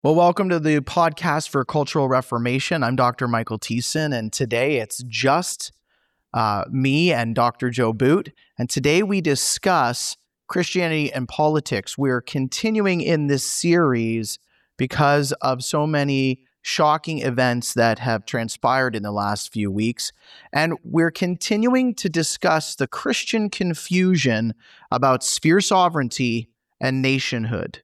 Well, welcome to the podcast for Cultural Reformation. I'm Dr. Michael Thiessen, and today it's just me and Dr. Joe Boot. And today we discuss Christianity and politics. We're continuing in this series because of so many shocking events that have transpired in the last few weeks. And we're continuing to discuss the Christian confusion about sphere sovereignty and nationhood.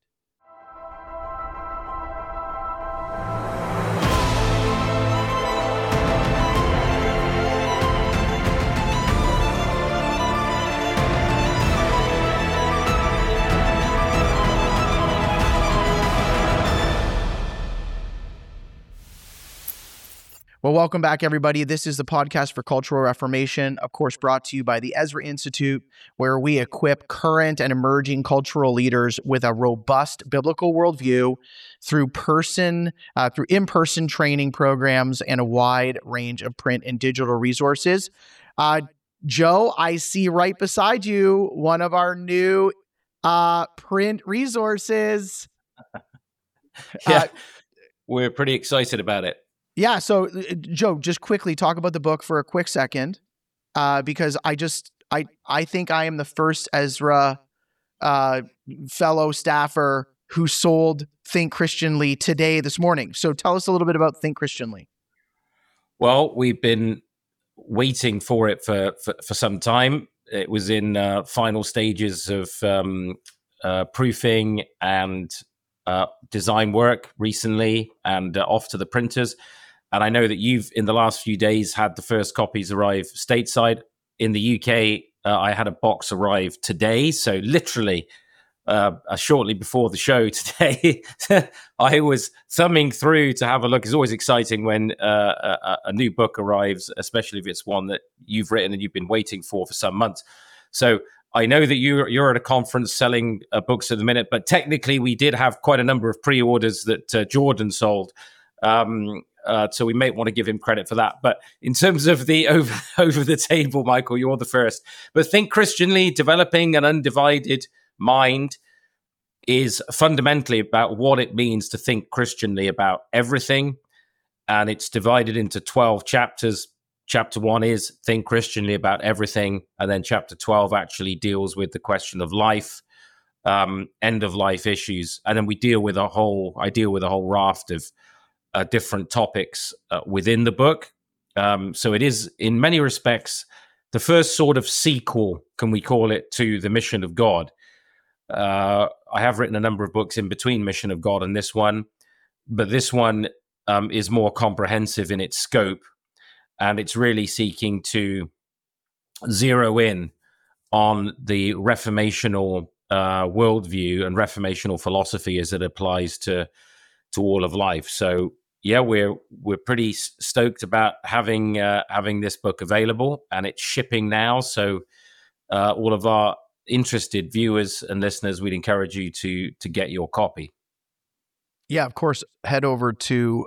Well, welcome back, everybody. This is the podcast for Cultural Reformation, of course, brought to you by the Ezra Institute, where we equip current and emerging cultural leaders with a robust biblical worldview through in-person training programs and a wide range of print and digital resources. Joe, I see right beside you one of our new print resources. We're pretty excited about it. Yeah. So, Joe, just quickly talk about the book for a quick second, because I think I am the first Ezra fellow staffer who sold Think Christianly this morning. So tell us a little bit about Think Christianly. Well, we've been waiting for it for some time. It was in final stages of proofing and design work recently, and off to the printers. And I know that you've, in the last few days, had the first copies arrive stateside. In the UK, I had a box arrive today. So literally, shortly before the show today, I was thumbing through to have a look. It's always exciting when a new book arrives, especially if it's one that you've written and you've been waiting for some months. So I know that you're at a conference selling books at the minute, but technically we did have quite a number of pre-orders that Jordan sold. So we may want to give him credit for that. But in terms of the over the table, Michael, you're the first. But Think Christianly, developing an undivided mind, is fundamentally about what it means to think Christianly about everything. And it's divided into 12 chapters. Chapter 1 is Think Christianly about everything. And then chapter 12 actually deals with the question of life, end of life issues. And then I deal with a whole raft of different topics within the book. So it is, in many respects, the first sort of sequel, can we call it, to the Mission of God. I have written a number of books in between Mission of God and this one, but this one is more comprehensive in its scope, and it's really seeking to zero in on the reformational worldview and reformational philosophy as it applies to all of life. So yeah, we're pretty stoked about having this book available, and it's shipping now. So all of our interested viewers and listeners, we'd encourage you to get your copy. Yeah, of course, head over to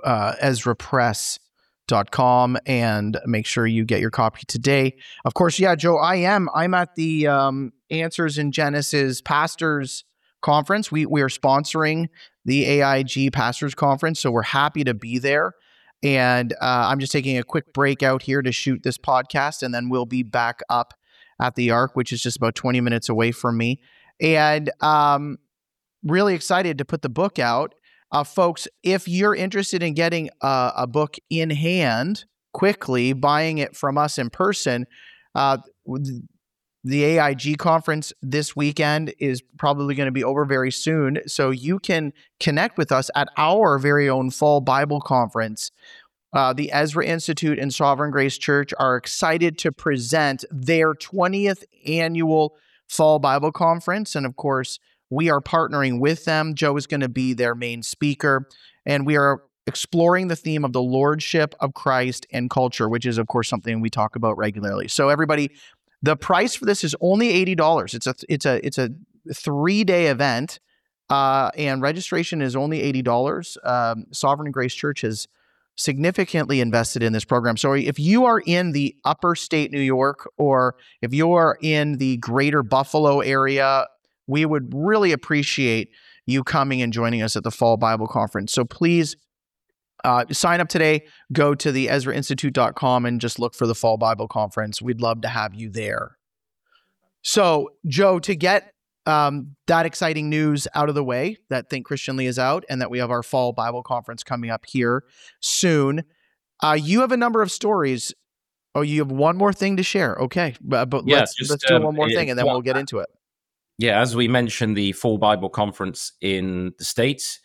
EzraPress.com and make sure you get your copy today. Of course, yeah, Joe, I'm at the Answers in Genesis Pastors Conference. We are sponsoring the AIG Pastors Conference, so we're happy to be there. And I'm just taking a quick break out here to shoot this podcast, and then we'll be back up at the Ark, which is just about 20 minutes away from me. And really excited to put the book out. Folks, if you're interested in getting a book in hand quickly, buying it from us in person, the AIG conference this weekend is probably going to be over very soon. So you can connect with us at our very own fall Bible conference. The Ezra Institute and Sovereign Grace Church are excited to present their 20th annual fall Bible conference. And of course, we are partnering with them. Joe is going to be their main speaker. And we are exploring the theme of the Lordship of Christ and culture, which is, of course, something we talk about regularly. So everybody, the price for this is only $80. It's a 3-day event, and registration is only $80. Sovereign Grace Church has significantly invested in this program. So if you are in the upper state New York, or if you are in the greater Buffalo area, we would really appreciate you coming and joining us at the Fall Bible Conference. So please sign up today. Go to the EzraInstitute.com and just look for the Fall Bible Conference. We'd love to have you there. So, Joe, to get that exciting news out of the way, that Think Christianly is out and that we have our Fall Bible Conference coming up here soon, you have a number of stories. Oh, you have one more thing to share. Okay, but let's do one more thing and then we'll get into it. Yeah, as we mentioned, the Fall Bible Conference in the States.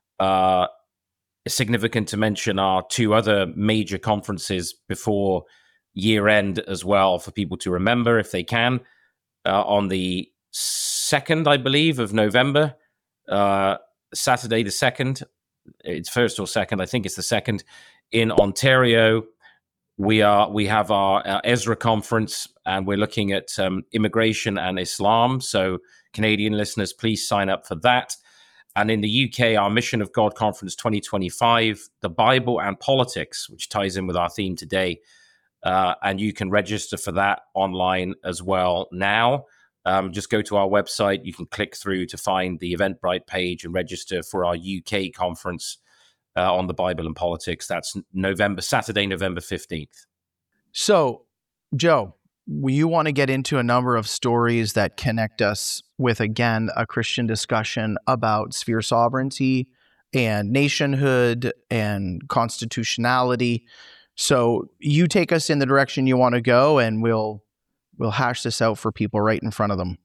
It's significant to mention our two other major conferences before year end as well, for people to remember if they can. On the 2nd, I believe, of November, Saturday the 2nd, it's 1st or 2nd, I think it's the 2nd, in Ontario. We have our Ezra conference, and we're looking at immigration and Islam. So Canadian listeners, please sign up for that. And in the UK, our Mission of God Conference 2025, the Bible and Politics, which ties in with our theme today. And you can register for that online as well now. Just go to our website. You can click through to find the Eventbrite page and register for our UK conference on the Bible and Politics. That's Saturday, November 15th. So, Joe, you want to get into a number of stories that connect us with, again, a Christian discussion about sphere sovereignty and nationhood and constitutionality. So you take us in the direction you want to go, and we'll hash this out for people right in front of them.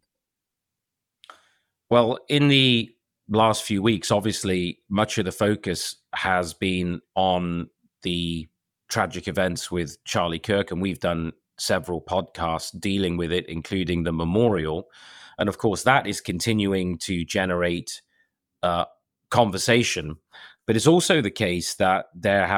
Well, in the last few weeks, obviously, much of the focus has been on the tragic events with Charlie Kirk, and we've done several podcasts dealing with it, including the memorial. And of course, that is continuing to generate conversation. But it's also the case that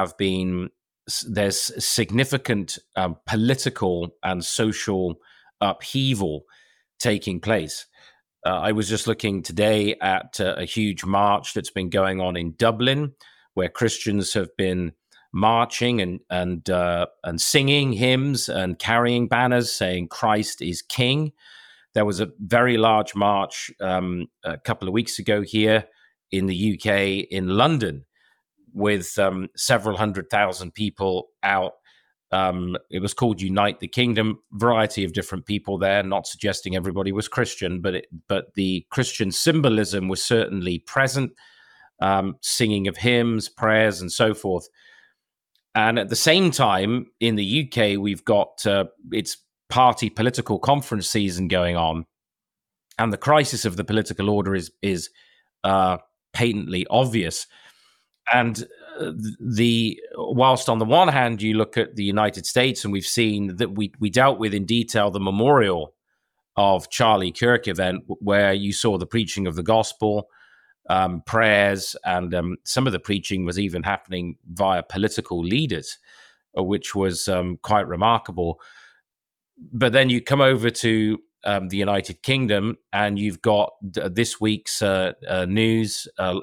there's significant political and social upheaval taking place. I was just looking today at a huge march that's been going on in Dublin, where Christians have been marching and singing hymns and carrying banners saying Christ is King. There was a very large march a couple of weeks ago here in the UK, in London, with several 100,000 people out. It was called Unite the Kingdom. Variety of different people there, not suggesting everybody was Christian, but the Christian symbolism was certainly present, singing of hymns, prayers, and so forth. And at the same time, in the UK, we've got its party political conference season going on, and the crisis of the political order is patently obvious. And whilst on the one hand, you look at the United States, and we've seen that we dealt with in detail the memorial of Charlie Kirk event, where you saw the preaching of the gospel, prayers, and some of the preaching was even happening via political leaders, which was quite remarkable. But then you come over to the United Kingdom, and you've got this week's news.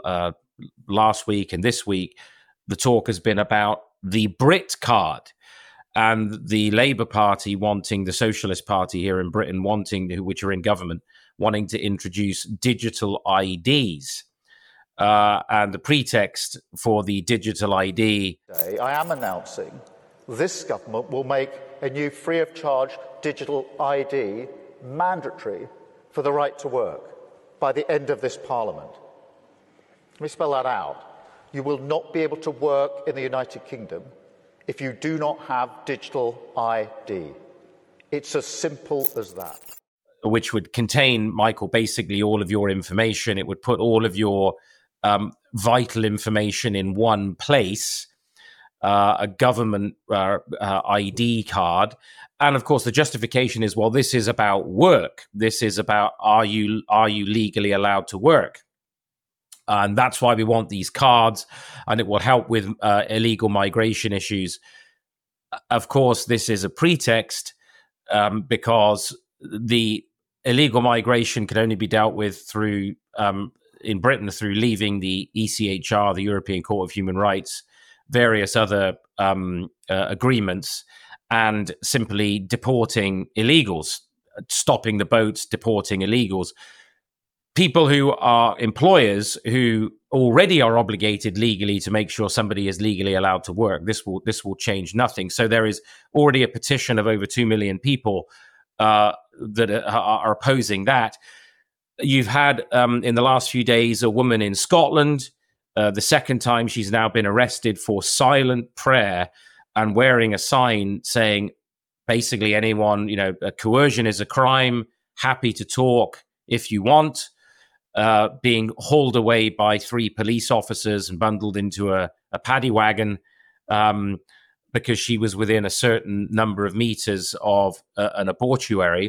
Last week and this week, the talk has been about the Brit card, and the Labour Party wanting, the Socialist Party here in Britain which are in government, wanting to introduce digital IDs. And the pretext for the digital ID. I am announcing this government will make a new free of charge digital ID mandatory for the right to work by the end of this Parliament. Let me spell that out. You will not be able to work in the United Kingdom if you do not have digital ID. It's as simple as that. Which would contain, Michael, basically all of your information. It would put all of your vital information in one place, a government ID card. And of course, the justification is, well, this is about work. This is about, are you legally allowed to work? And that's why we want these cards, and it will help with illegal migration issues. Of course, this is a pretext because the illegal migration can only be dealt with through, in Britain, through leaving the ECHR, the European Court of Human Rights, various other agreements, and simply deporting illegals, stopping the boats, deporting illegals. people who are employers who already are obligated legally to make sure somebody is legally allowed to work. This will change nothing. So there is already a petition of over 2 million people that are opposing that. You've had in the last few days a woman in Scotland. The second time she's now been arrested for silent prayer and wearing a sign saying, basically, anyone, coercion is a crime. Happy to talk if you want. Being hauled away by 3 police officers and bundled into a paddy wagon because she was within a certain number of meters of an abortuary.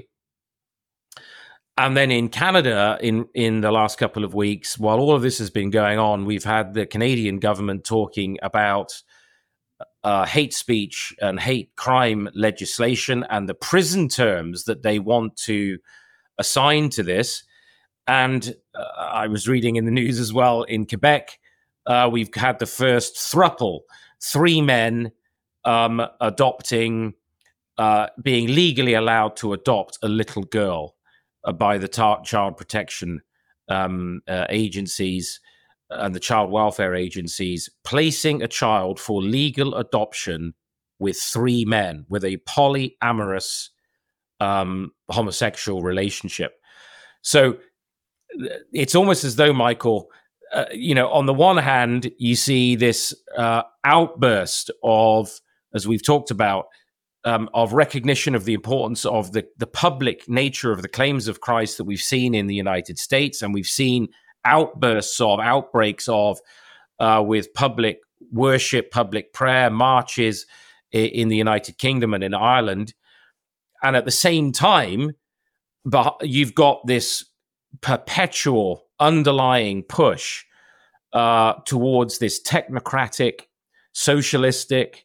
And then in Canada, in the last couple of weeks, while all of this has been going on, we've had the Canadian government talking about hate speech and hate crime legislation and the prison terms that they want to assign to this. And I was reading in the news as well, in Quebec, we've had the first throuple, 3 men adopting, being legally allowed to adopt a little girl by the child protection agencies and the child welfare agencies, placing a child for legal adoption with 3 men, with a polyamorous homosexual relationship. So it's almost as though, Michael, on the one hand, you see this outburst of, as we've talked about, of recognition of the importance of the public nature of the claims of Christ that we've seen in the United States, and we've seen outbursts of, outbreaks of, with public worship, public prayer, marches in the United Kingdom and in Ireland. And at the same time, you've got this perpetual underlying push towards this technocratic, socialistic,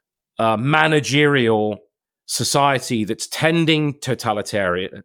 managerial society that's trending totalitarian,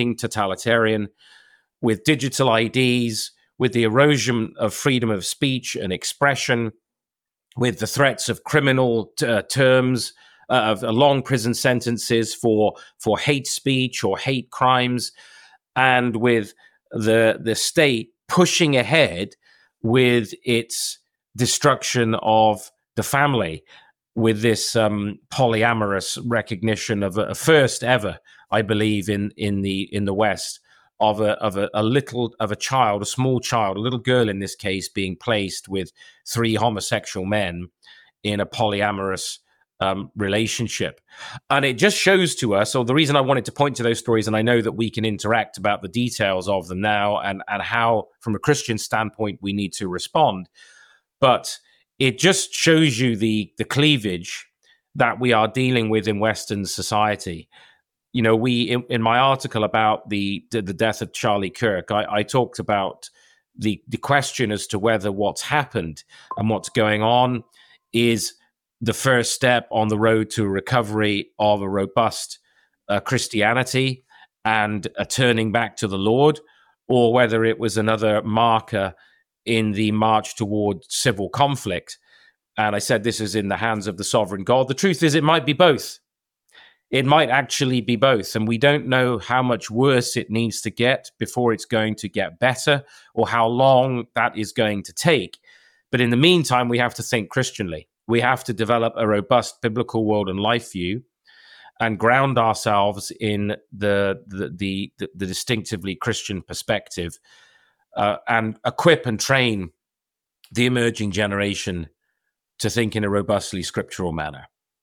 with digital IDs, with the erosion of freedom of speech and expression, with the threats of criminal terms, of long prison sentences for hate speech or hate crimes, and with the state pushing ahead with its destruction of the family, with this polyamorous recognition of a first ever, I believe, in the West, of a child, a small child, a little girl in this case, being placed with 3 homosexual men in a polyamorous relationship. And it just shows to us, or the reason I wanted to point to those stories, and I know that we can interact about the details of them now and how, from a Christian standpoint, we need to respond. But it just shows you the cleavage that we are dealing with in Western society. In my article about the death of Charlie Kirk, I talked about the question as to whether what's happened and what's going on is the first step on the road to recovery of a robust Christianity and a turning back to the Lord, or whether it was another marker in the march toward civil conflict. And I said this is in the hands of the sovereign God. The truth is, it might be both. It might actually be both. And we don't know how much worse it needs to get before it's going to get better, or how long that is going to take. But in the meantime, we have to think Christianly. We have to develop a robust biblical world and life view and ground ourselves in the distinctively Christian perspective, and equip and train the emerging generation to think in a robustly scriptural manner.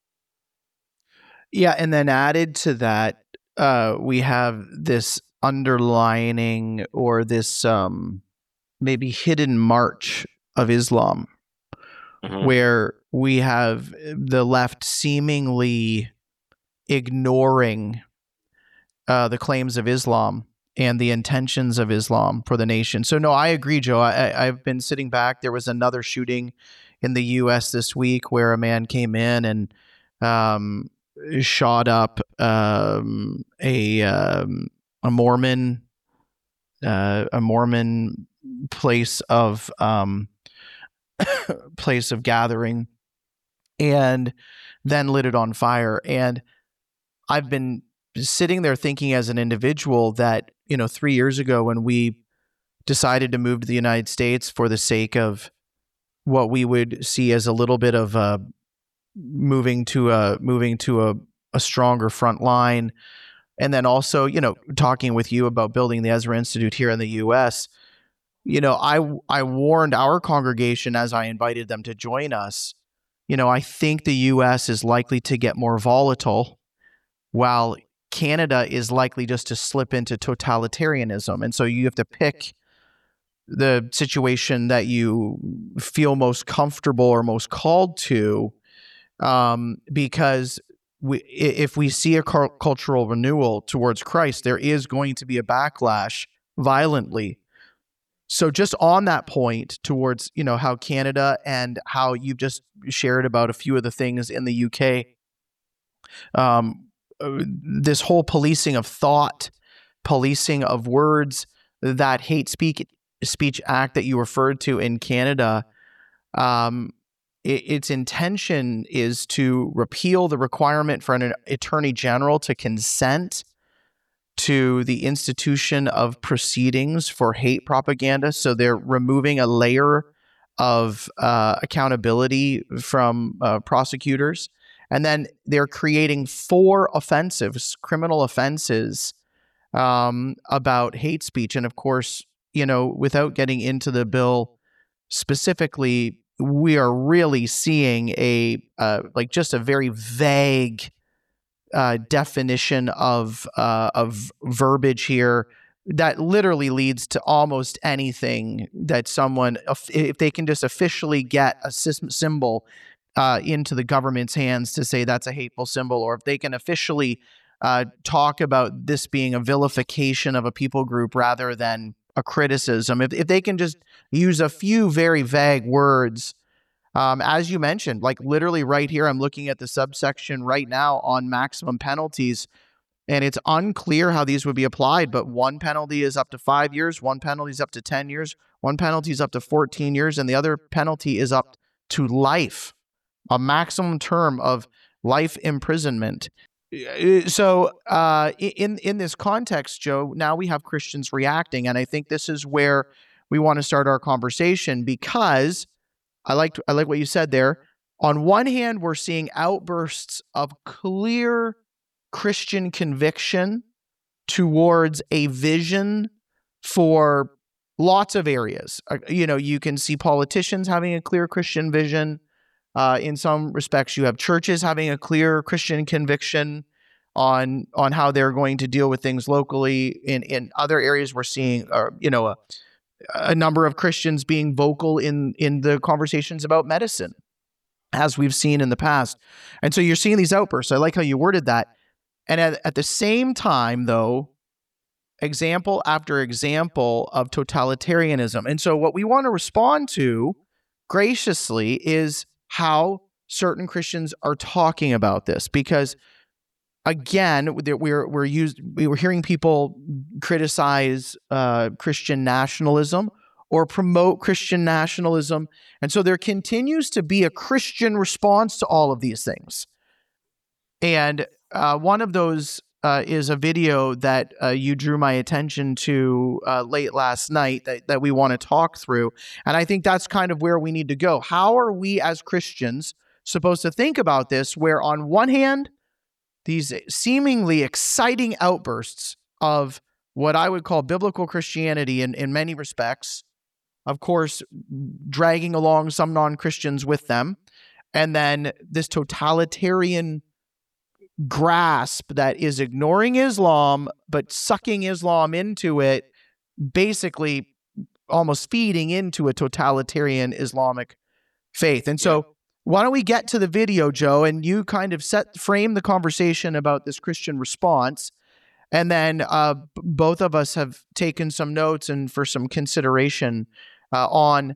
Yeah, and then added to that, we have this underlining, or this maybe hidden march of Islam, where we have the left seemingly ignoring the claims of Islam and the intentions of Islam for the nation. So no, I agree, Joe. I've been sitting back. There was another shooting in the U.S. this week where a man came in and shot up a Mormon place of gathering, and then lit it on fire. And I've been sitting there thinking as an individual that, 3 years ago when we decided to move to the United States for the sake of what we would see as a little bit of moving to a stronger front line. And then also, talking with you about building the Ezra Institute here in the U.S., I warned our congregation as I invited them to join us, I think the U.S. is likely to get more volatile, while Canada is likely just to slip into totalitarianism. And so you have to pick the situation that you feel most comfortable or most called to, because if we see a cultural renewal towards Christ, there is going to be a backlash violently. So just on that point towards, how Canada and how you've just shared about a few of the things in the UK, this whole policing of thought, policing of words, that hate speech act that you referred to in Canada, its intention is to repeal the requirement for an attorney general to consent to the institution of proceedings for hate propaganda. So they're removing a layer of accountability from prosecutors. And then they're creating 4 criminal offenses about hate speech. And of course, without getting into the bill specifically, we are really seeing just a very vague definition of verbiage here that literally leads to almost anything that someone, if they can just officially get a symbol into the government's hands to say that's a hateful symbol, or if they can officially talk about this being a vilification of a people group rather than a criticism, if they can just use a few very vague words, as you mentioned, like literally right here, I'm looking at the subsection right now on maximum penalties, and it's unclear how these would be applied, but one penalty is up to 5 years, one penalty is up to 10 years, one penalty is up to 14 years, and the other penalty is up to life, a maximum term of life imprisonment. So in this context, Joe, now we have Christians reacting, and I think this is where we want to start our conversation, because I like what you said there. On one hand, we're seeing outbursts of clear Christian conviction towards a vision for lots of areas. You can see politicians having a clear Christian vision. In some respects, you have churches having a clear Christian conviction on how they're going to deal with things locally. In other areas, we're seeing, a number of Christians being vocal in the conversations about medicine, as we've seen in the past. And so you're seeing these outbursts. I like how you worded that. And at the same time, though, example after example of totalitarianism. And so what we want to respond to graciously is how certain Christians are talking about this, because again, we're hearing people criticize Christian nationalism or promote Christian nationalism, and so there continues to be a Christian response to all of these things. And one of those is a video that you drew my attention to late last night that we want to talk through. And I think that's kind of where we need to go. How are we as Christians supposed to think about this, where on one hand, these seemingly exciting outbursts of what I would call biblical Christianity in many respects, of course, dragging along some non-Christians with them, and then this totalitarian grasp that is ignoring Islam, but sucking Islam into it, basically almost feeding into a totalitarian Islamic faith. And so why don't we get to the video, Joe, and you kind of frame the conversation about this Christian response. And then both of us have taken some notes and for some consideration on,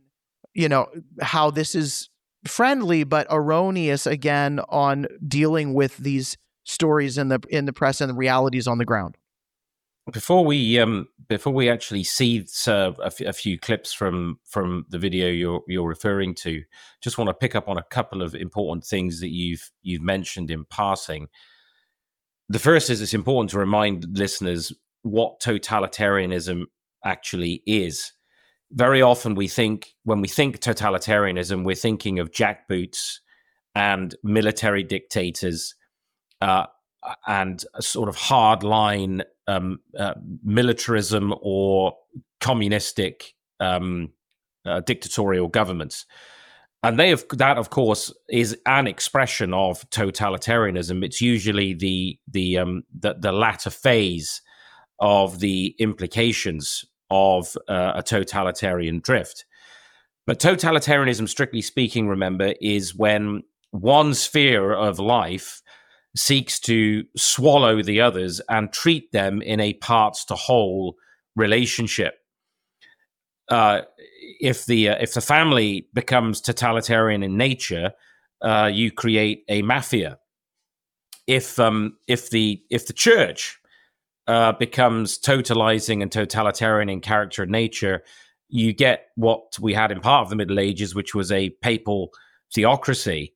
how this is friendly but erroneous, again, on dealing with these stories in the press and the realities on the ground. Before we actually see a few clips from the video you're referring to, just want to pick up on a couple of important things that you've mentioned in passing. The first is, it's important to remind listeners what totalitarianism actually is. very often when we think totalitarianism, we're thinking of jackboots and military dictators and a sort of hardline militarism or communistic dictatorial governments. And that, of course, is an expression of totalitarianism. It's usually the latter phase of the implications of a totalitarian drift. But totalitarianism, strictly speaking, remember, is when one sphere of life seeks to swallow the others and treat them in a parts to whole relationship. If the family becomes totalitarian in nature, you create a mafia. If the church becomes totalizing and totalitarian in character and nature, you get what we had in part of the Middle Ages, which was a papal theocracy.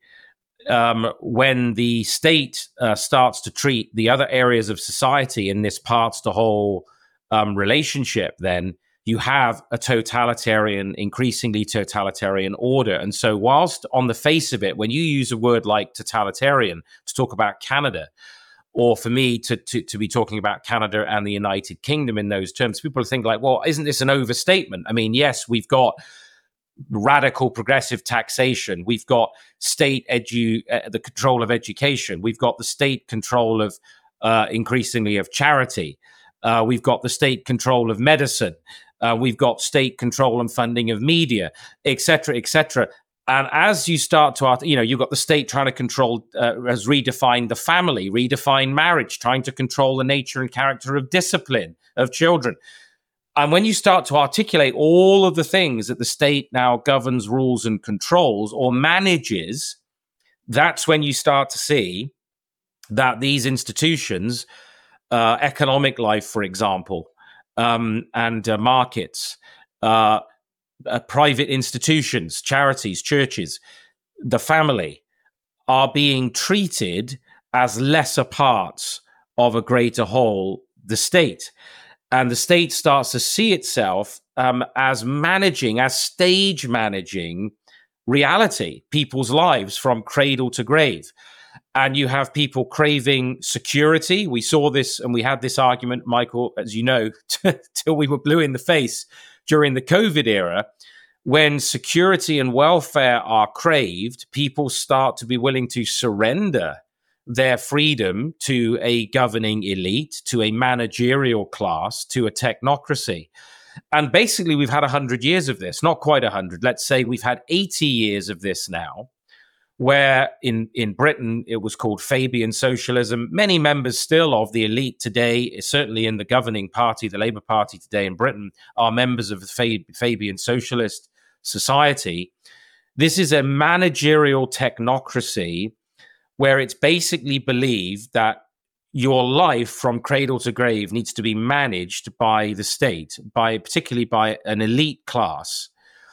When the state starts to treat the other areas of society in this parts to whole relationship, then you have a increasingly totalitarian order. And so whilst on the face of it, when you use a word like totalitarian to talk about Canada, or for me to be talking about Canada and the United Kingdom in those terms, people think like, well, isn't this an overstatement? I mean, yes, we've got radical progressive taxation. We've got state the control of education. We've got the state control of increasingly of charity. We've got the state control of medicine. We've got state control and funding of media, et cetera, et cetera. And as you start to, you've got the state trying to control, has redefined the family, redefined marriage, trying to control the nature and character of discipline of children. And when you start to articulate all of the things that the state now governs, rules, and controls or manages, that's when you start to see that these institutions, economic life, for example, and markets, private institutions, charities, churches, the family, are being treated as lesser parts of a greater whole, the state. And the state starts to see itself as stage managing reality, people's lives from cradle to grave. And you have people craving security. We saw this and we had this argument, Michael, as you know, till we were blue in the face during the COVID era. When security and welfare are craved, people start to be willing to surrender their freedom to a governing elite, to a managerial class, to a technocracy. And basically, we've had 100 years of this, not quite 100. Let's say we've had 80 years of this now, where in Britain, it was called Fabian socialism. Many members still of the elite today, certainly in the governing party, the Labour Party today in Britain, are members of the Fabian socialist society. This is a managerial technocracy where it's basically believed that your life from cradle to grave needs to be managed by the state, particularly by an elite class.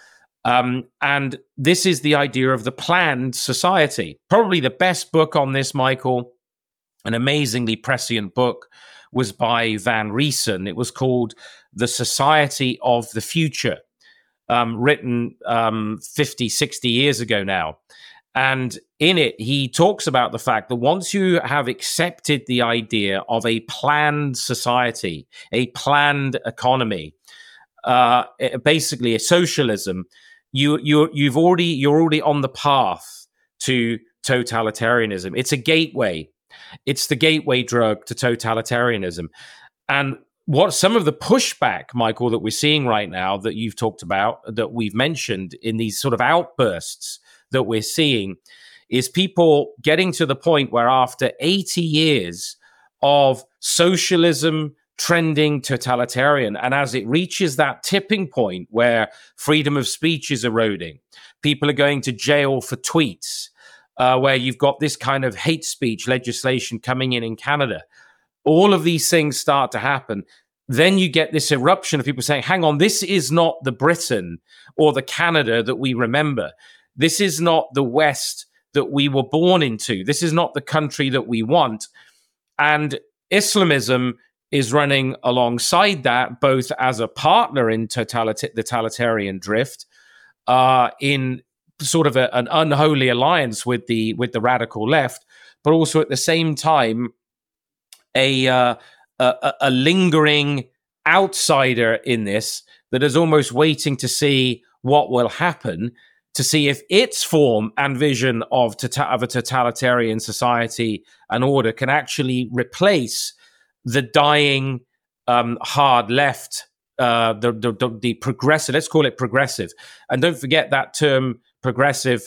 And this is the idea of the planned society. Probably the best book on this, Michael, an amazingly prescient book, was by Van Riesen. It was called The Society of the Future, written 50, 60 years ago now. And in it, he talks about the fact that once you have accepted the idea of a planned society, a planned economy, basically a socialism, you're already on the path to totalitarianism. It's a gateway. It's the gateway drug to totalitarianism. And what some of the pushback, Michael, that we're seeing right now, that you've talked about, that we've mentioned in these sort of outbursts that we're seeing, is people getting to the point where after 80 years of socialism trending totalitarian, and as it reaches that tipping point where freedom of speech is eroding, people are going to jail for tweets, where you've got this kind of hate speech legislation coming in Canada, all of these things start to happen. Then you get this eruption of people saying, hang on, this is not the Britain or the Canada that we remember. This is not the West that we were born into. This is not the country that we want. And Islamism is running alongside that, both as a partner in the totalitarian drift, in sort of an unholy alliance with the radical left, but also at the same time a lingering outsider in this that is almost waiting to see what will happen, to see if its form and vision of a totalitarian society and order can actually replace the dying hard left, the progressive. Let's call it progressive, and don't forget that term progressive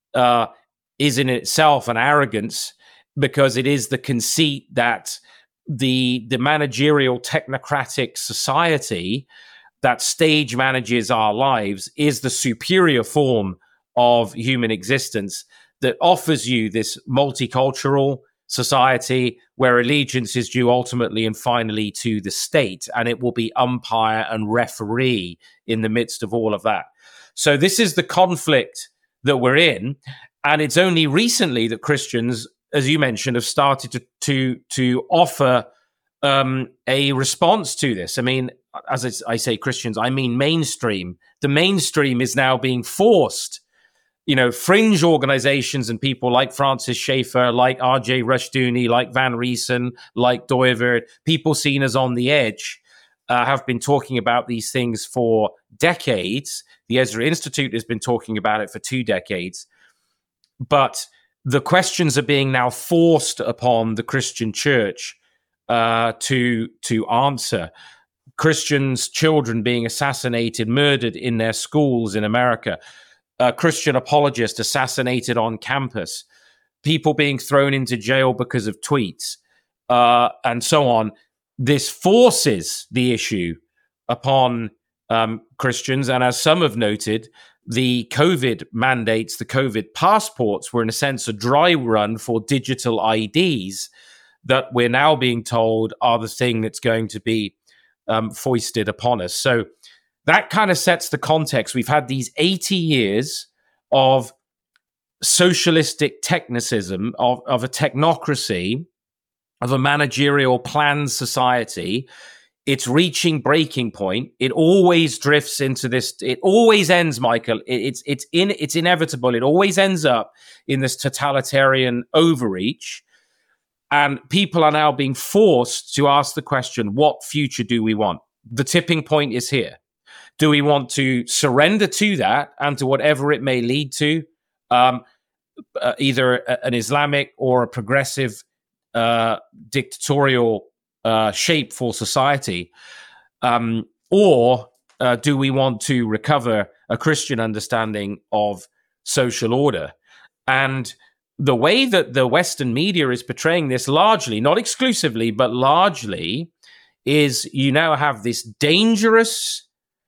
is in itself an arrogance, because it is the conceit that the managerial technocratic society that stage manages our lives is the superior form of human existence that offers you this multicultural society where allegiance is due ultimately and finally to the state, and it will be umpire and referee in the midst of all of that. So this is the conflict that we're in, and it's only recently that Christians, as you mentioned, have started to offer a response to this. I mean, as I say Christians, I mean mainstream. The mainstream is now being forced. Fringe organizations and people like Francis Schaeffer, like R.J. Rushdoony, like Van Riesen, like Dooyeweerd, people seen as on the edge, have been talking about these things for decades. The Ezra Institute has been talking about it for 2 decades. But the questions are being now forced upon the Christian church to answer. Christians' children being assassinated, murdered in their schools in America. Christian apologists assassinated on campus. People being thrown into jail because of tweets, and so on. This forces the issue upon Christians. And as some have noted, the COVID mandates, the COVID passports were in a sense a dry run for digital IDs that we're now being told are the thing that's going to be foisted upon us. So that kind of sets the context. We've had these 80 years of socialistic technicism, of a technocracy, of a managerial planned society. It's reaching breaking point. It always drifts into this. It always ends, Michael. It's inevitable. It always ends up in this totalitarian overreach. And people are now being forced to ask the question, what future do we want? The tipping point is here. Do we want to surrender to that and to whatever it may lead to, either an Islamic or a progressive dictatorial shape for society? Or do we want to recover a Christian understanding of social order? And the way that the Western media is portraying this largely, not exclusively, but largely, is you now have this dangerous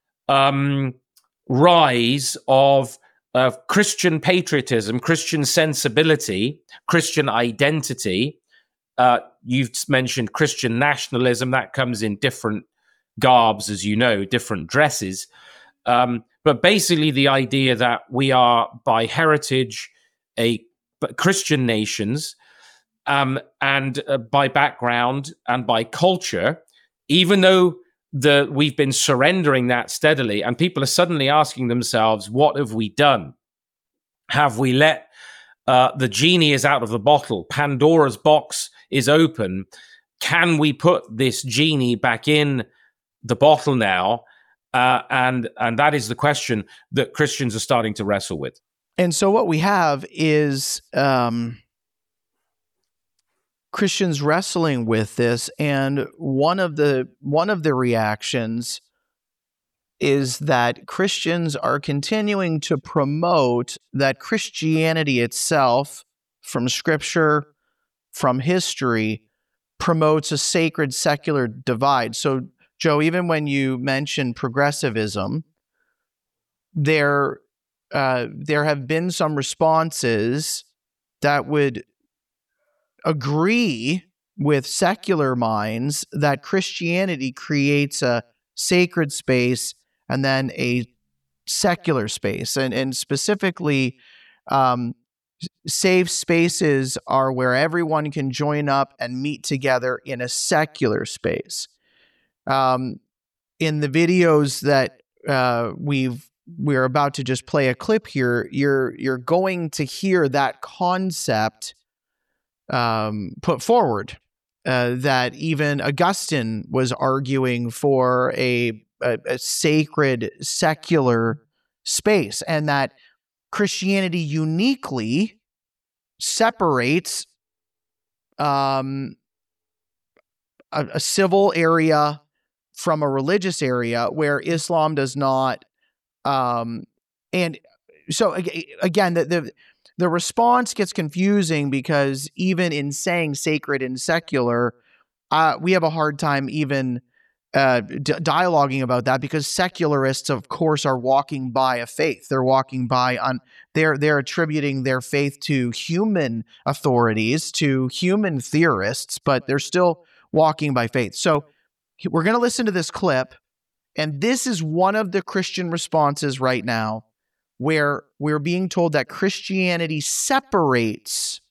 rise of Christian patriotism, Christian sensibility, Christian identity. You've mentioned Christian nationalism. That comes in different garbs, as you know, different dresses. But basically the idea that we are by heritage Christian nations, and by background and by culture, even though we've been surrendering that steadily, and people are suddenly asking themselves, what have we done? Have we let the genie is out of the bottle? Pandora's box is open. Can we put this genie back in the bottle now? And that is the question that Christians are starting to wrestle with. And so what we have is Christians wrestling with this, and one of the reactions is that Christians are continuing to promote that Christianity itself, from Scripture, from history, promotes a sacred secular divide. So, Joe, even when you mention progressivism, there have been some responses that would agree with secular minds that Christianity creates a sacred space and then a secular space. And specifically, Safe spaces are where everyone can join up and meet together in a secular space. In the videos that we're about to just play a clip here, you're going to hear that concept put forward, that even Augustine was arguing for a sacred secular space, and that Christianity uniquely separates a civil area from a religious area where Islam does not. And so again, the response gets confusing, because even in saying sacred and secular, we have a hard time even dialoguing about that, because secularists, of course, are walking by a faith. They're walking by they're attributing their faith to human authorities, to human theorists, but they're still walking by faith. So we're going to listen to this clip, and this is one of the Christian responses right now, where we're being told that Christianity separates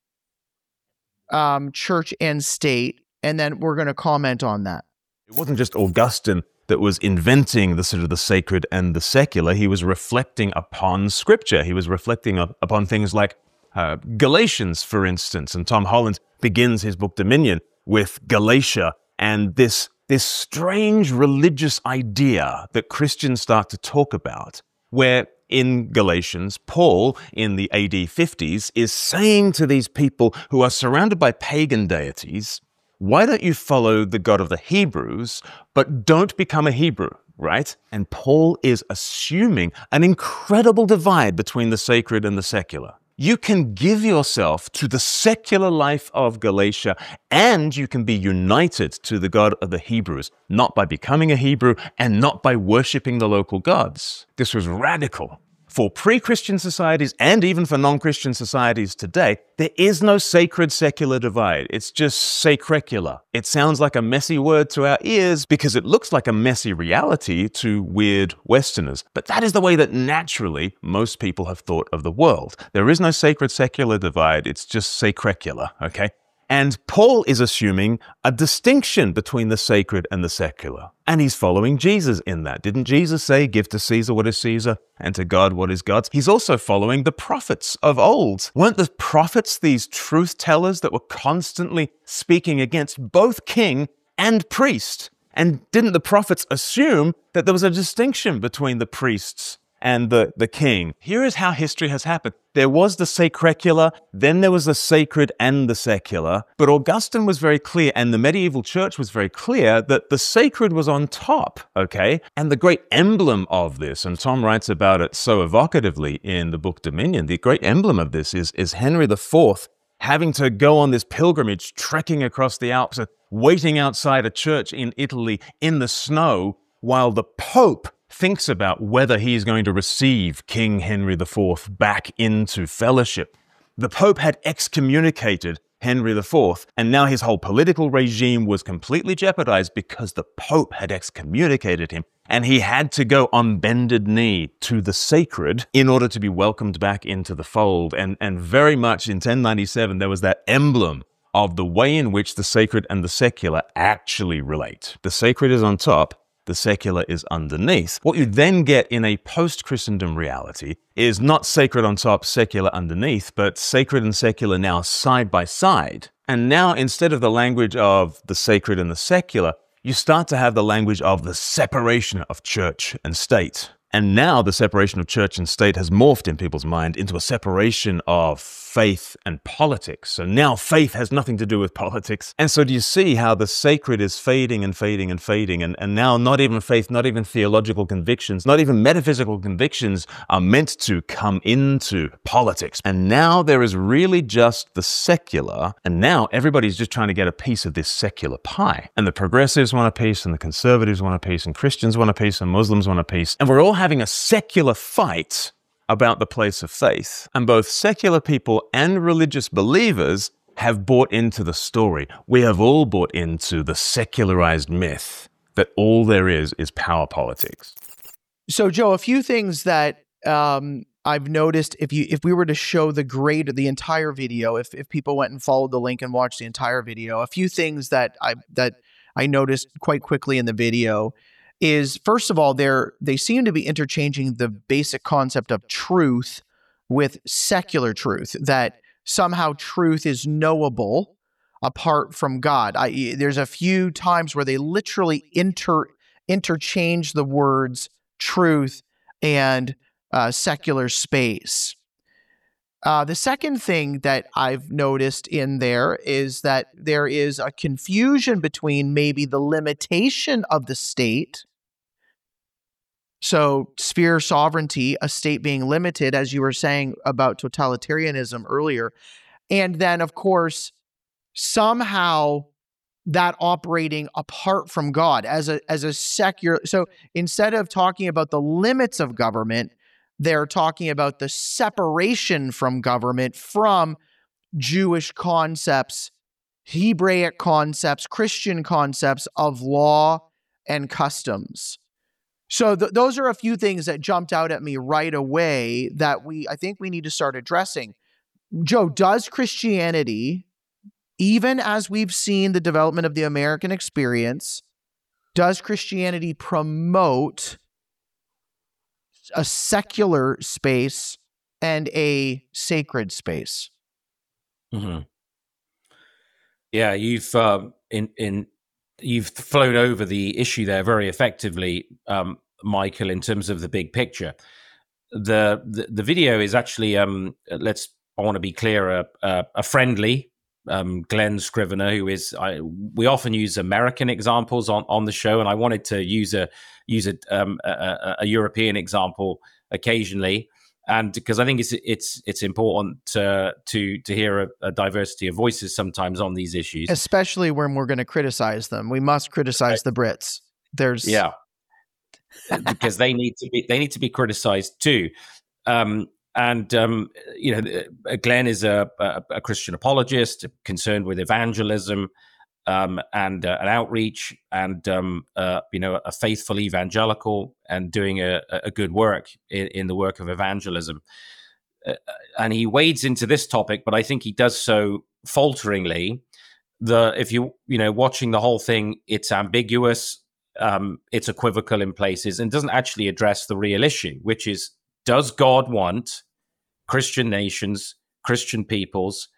church and state, and then we're going to comment on that. It wasn't just Augustine that was inventing the sort of the sacred and the secular. He was reflecting upon Scripture. He was reflecting upon things like Galatians, for instance. And Tom Holland begins his book Dominion with Galatia and this strange religious idea that Christians start to talk about, where in Galatians, Paul, in the AD 50s, is saying to these people who are surrounded by pagan deities, why don't you follow the God of the Hebrews, but don't become a Hebrew, right? And Paul is assuming an incredible divide between the sacred and the secular. You can give yourself to the secular life of Galatia, and you can be united to the God of the Hebrews, not by becoming a Hebrew and not by worshiping the local gods. This was radical. For pre-Christian societies and even for non-Christian societies today, there is no sacred-secular divide. It's just sacrecular. It sounds like a messy word to our ears because it looks like a messy reality to weird Westerners. But that is the way that naturally most people have thought of the world. There is no sacred-secular divide. It's just sacrecular, okay? And Paul is assuming a distinction between the sacred and the secular. And he's following Jesus in that. Didn't Jesus say, give to Caesar what is Caesar and to God what is God's? He's also following the prophets of old. Weren't the prophets these truth tellers that were constantly speaking against both king and priest? And didn't the prophets assume that there was a distinction between the priests and the king? Here is how history has happened. There was the sacrecular, then there was the sacred and the secular. But Augustine was very clear, and the medieval church was very clear, that the sacred was on top, okay? And the great emblem of this, and Tom writes about it so evocatively in the book Dominion, the great emblem of this is Henry IV having to go on this pilgrimage, trekking across the Alps, waiting outside a church in Italy in the snow, while the Pope thinks about whether he is going to receive King Henry IV back into fellowship. The Pope had excommunicated Henry IV, and now his whole political regime was completely jeopardized because the Pope had excommunicated him, and he had to go on bended knee to the sacred in order to be welcomed back into the fold. And very much in 1097, there was that emblem of the way in which the sacred and the secular actually relate. The sacred is on top, the secular is underneath. What you then get in a post-Christendom reality is not sacred on top, secular underneath, but sacred and secular now side by side. And now, instead of the language of the sacred and the secular, you start to have the language of the separation of church and state. And now the separation of church and state has morphed in people's mind into a separation of faith and politics. So now faith has nothing to do with politics. And so do you see how the sacred is fading and fading and fading? And now not even faith, not even theological convictions, not even metaphysical convictions are meant to come into politics. And now there is really just the secular. And now everybody's just trying to get a piece of this secular pie. And the progressives want a piece, and the conservatives want a piece, and Christians want a piece, and Muslims want a piece. And we're all having a secular fight about the place of faith. And both secular people and religious believers have bought into the story. We have all bought into the secularized myth that all there is power politics. So, Joe, a few things that I I've noticed if we were to show the entire video, if people went and followed the link and watched the entire video, a few things that I noticed quite quickly in the video is, first of all, they seem to be interchanging the basic concept of truth with secular truth, that somehow truth is knowable apart from God. There's a few times where they literally interchange the words truth and secular space. The second thing that I've noticed in there is that there is a confusion between maybe the limitation of the state. So sphere sovereignty, a state being limited, as you were saying about totalitarianism earlier. And then, of course, somehow that operating apart from God as a secular. So instead of talking about the limits of government, they're talking about the separation from government, from Jewish concepts, Hebraic concepts, Christian concepts of law and customs. So those are a few things that jumped out at me right away that I think we need to start addressing. Joe, does Christianity, even as we've seen the development of the American experience, does Christianity promote a secular space and a sacred space? Mm-hmm. Yeah, you've flown over the issue there very effectively, Michael, in terms of the big picture. The video is actually, I want to be clear, a friendly Glenn Scrivener, who is, we often use American examples on the show, and I wanted to use a European example occasionally, and because I think it's important to hear a diversity of voices sometimes on these issues, especially when we're going to criticize them. We must criticize the Brits. Because they need to be criticized too. Glenn is a Christian apologist concerned with evangelism and an outreach, and a faithful evangelical, and doing a good work in the work of evangelism. And he wades into this topic, but I think he does so falteringly. If you watching the whole thing, it's ambiguous, it's equivocal in places, and doesn't actually address the real issue, which is, does God want Christian nations, Christian peoples,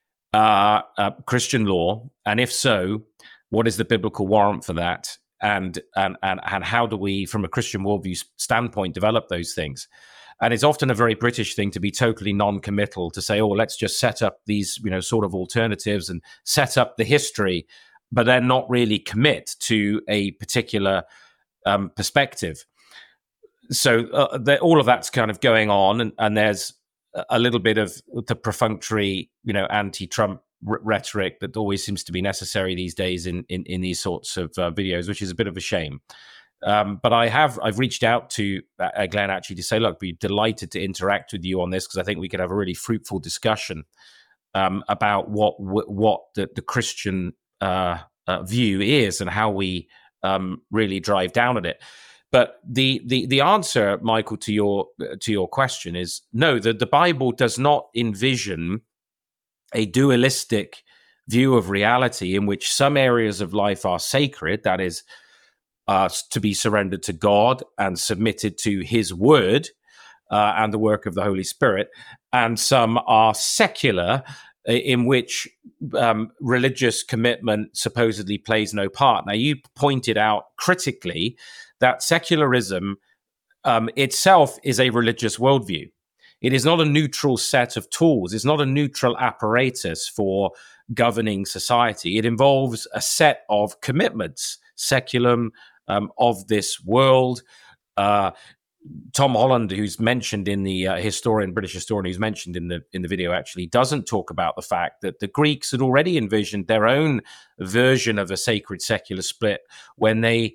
Christian law, and if so, what is the biblical warrant for that? And how do we, from a Christian worldview standpoint, develop those things? And it's often a very British thing to be totally non-committal, to say, oh, let's just set up these, sort of alternatives and set up the history, but then not really commit to a particular perspective. So all of that's kind of going on, and there's a little bit of the perfunctory, anti-Trump rhetoric that always seems to be necessary these days in these sorts of videos, which is a bit of a shame. But I've reached out to Glenn actually to say, look, be delighted to interact with you on this, because I think we could have a really fruitful discussion about what the Christian view is and how we really drive down at it. But the answer, Michael, to your question is no. The Bible does not envision a dualistic view of reality in which some areas of life are sacred, that is, to be surrendered to God and submitted to His Word and the work of the Holy Spirit, and some are secular, in which religious commitment supposedly plays no part. Now, you pointed out critically that secularism itself is a religious worldview. It is not a neutral set of tools. It's not a neutral apparatus for governing society. It involves a set of commitments, seculum, of this world. Tom Holland, who's mentioned in the British historian who's mentioned in the video, actually doesn't talk about the fact that the Greeks had already envisioned their own version of a sacred secular split when they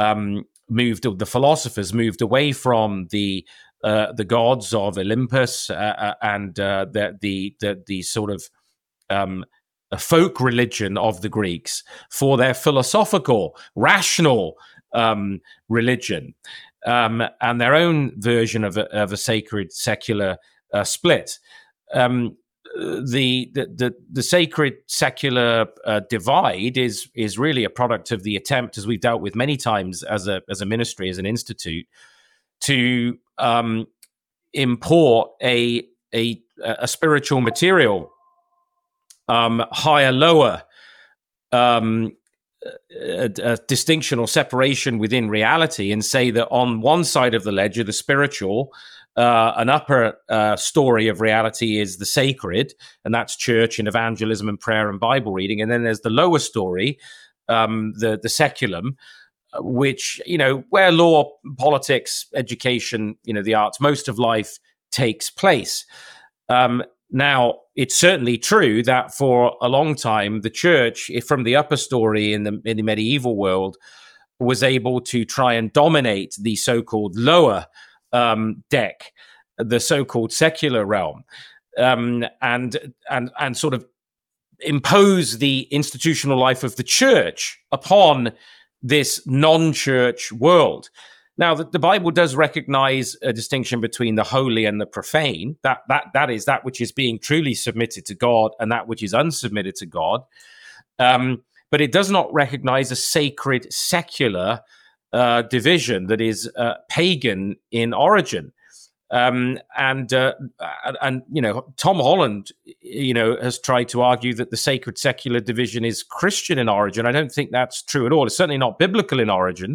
the philosophers moved away from the gods of Olympus and the sort of a folk religion of the Greeks for their philosophical, rational religion. and their own version of a sacred secular split. The sacred secular divide is really a product of the attempt, as we've dealt with many times as a ministry, as an institute, to import a spiritual material, higher lower, a distinction or separation within reality, and say that on one side of the ledger, the spiritual, an upper story of reality is the sacred, and that's church and evangelism and prayer and Bible reading. And then there's the lower story, the seculum, which, where law, politics, education, the arts, most of life takes place. Now, it's certainly true that for a long time, the church, from the upper story in the medieval world, was able to try and dominate the so-called lower deck, the so-called secular realm, and sort of impose the institutional life of the church upon this non-church world. Now, the Bible does recognize a distinction between the holy and the profane. That is that which is being truly submitted to God and that which is unsubmitted to God. But it does not recognize a sacred secular division that is pagan in origin. And Tom Holland, has tried to argue that the sacred secular division is Christian in origin. I don't think that's true at all. It's certainly not biblical in origin.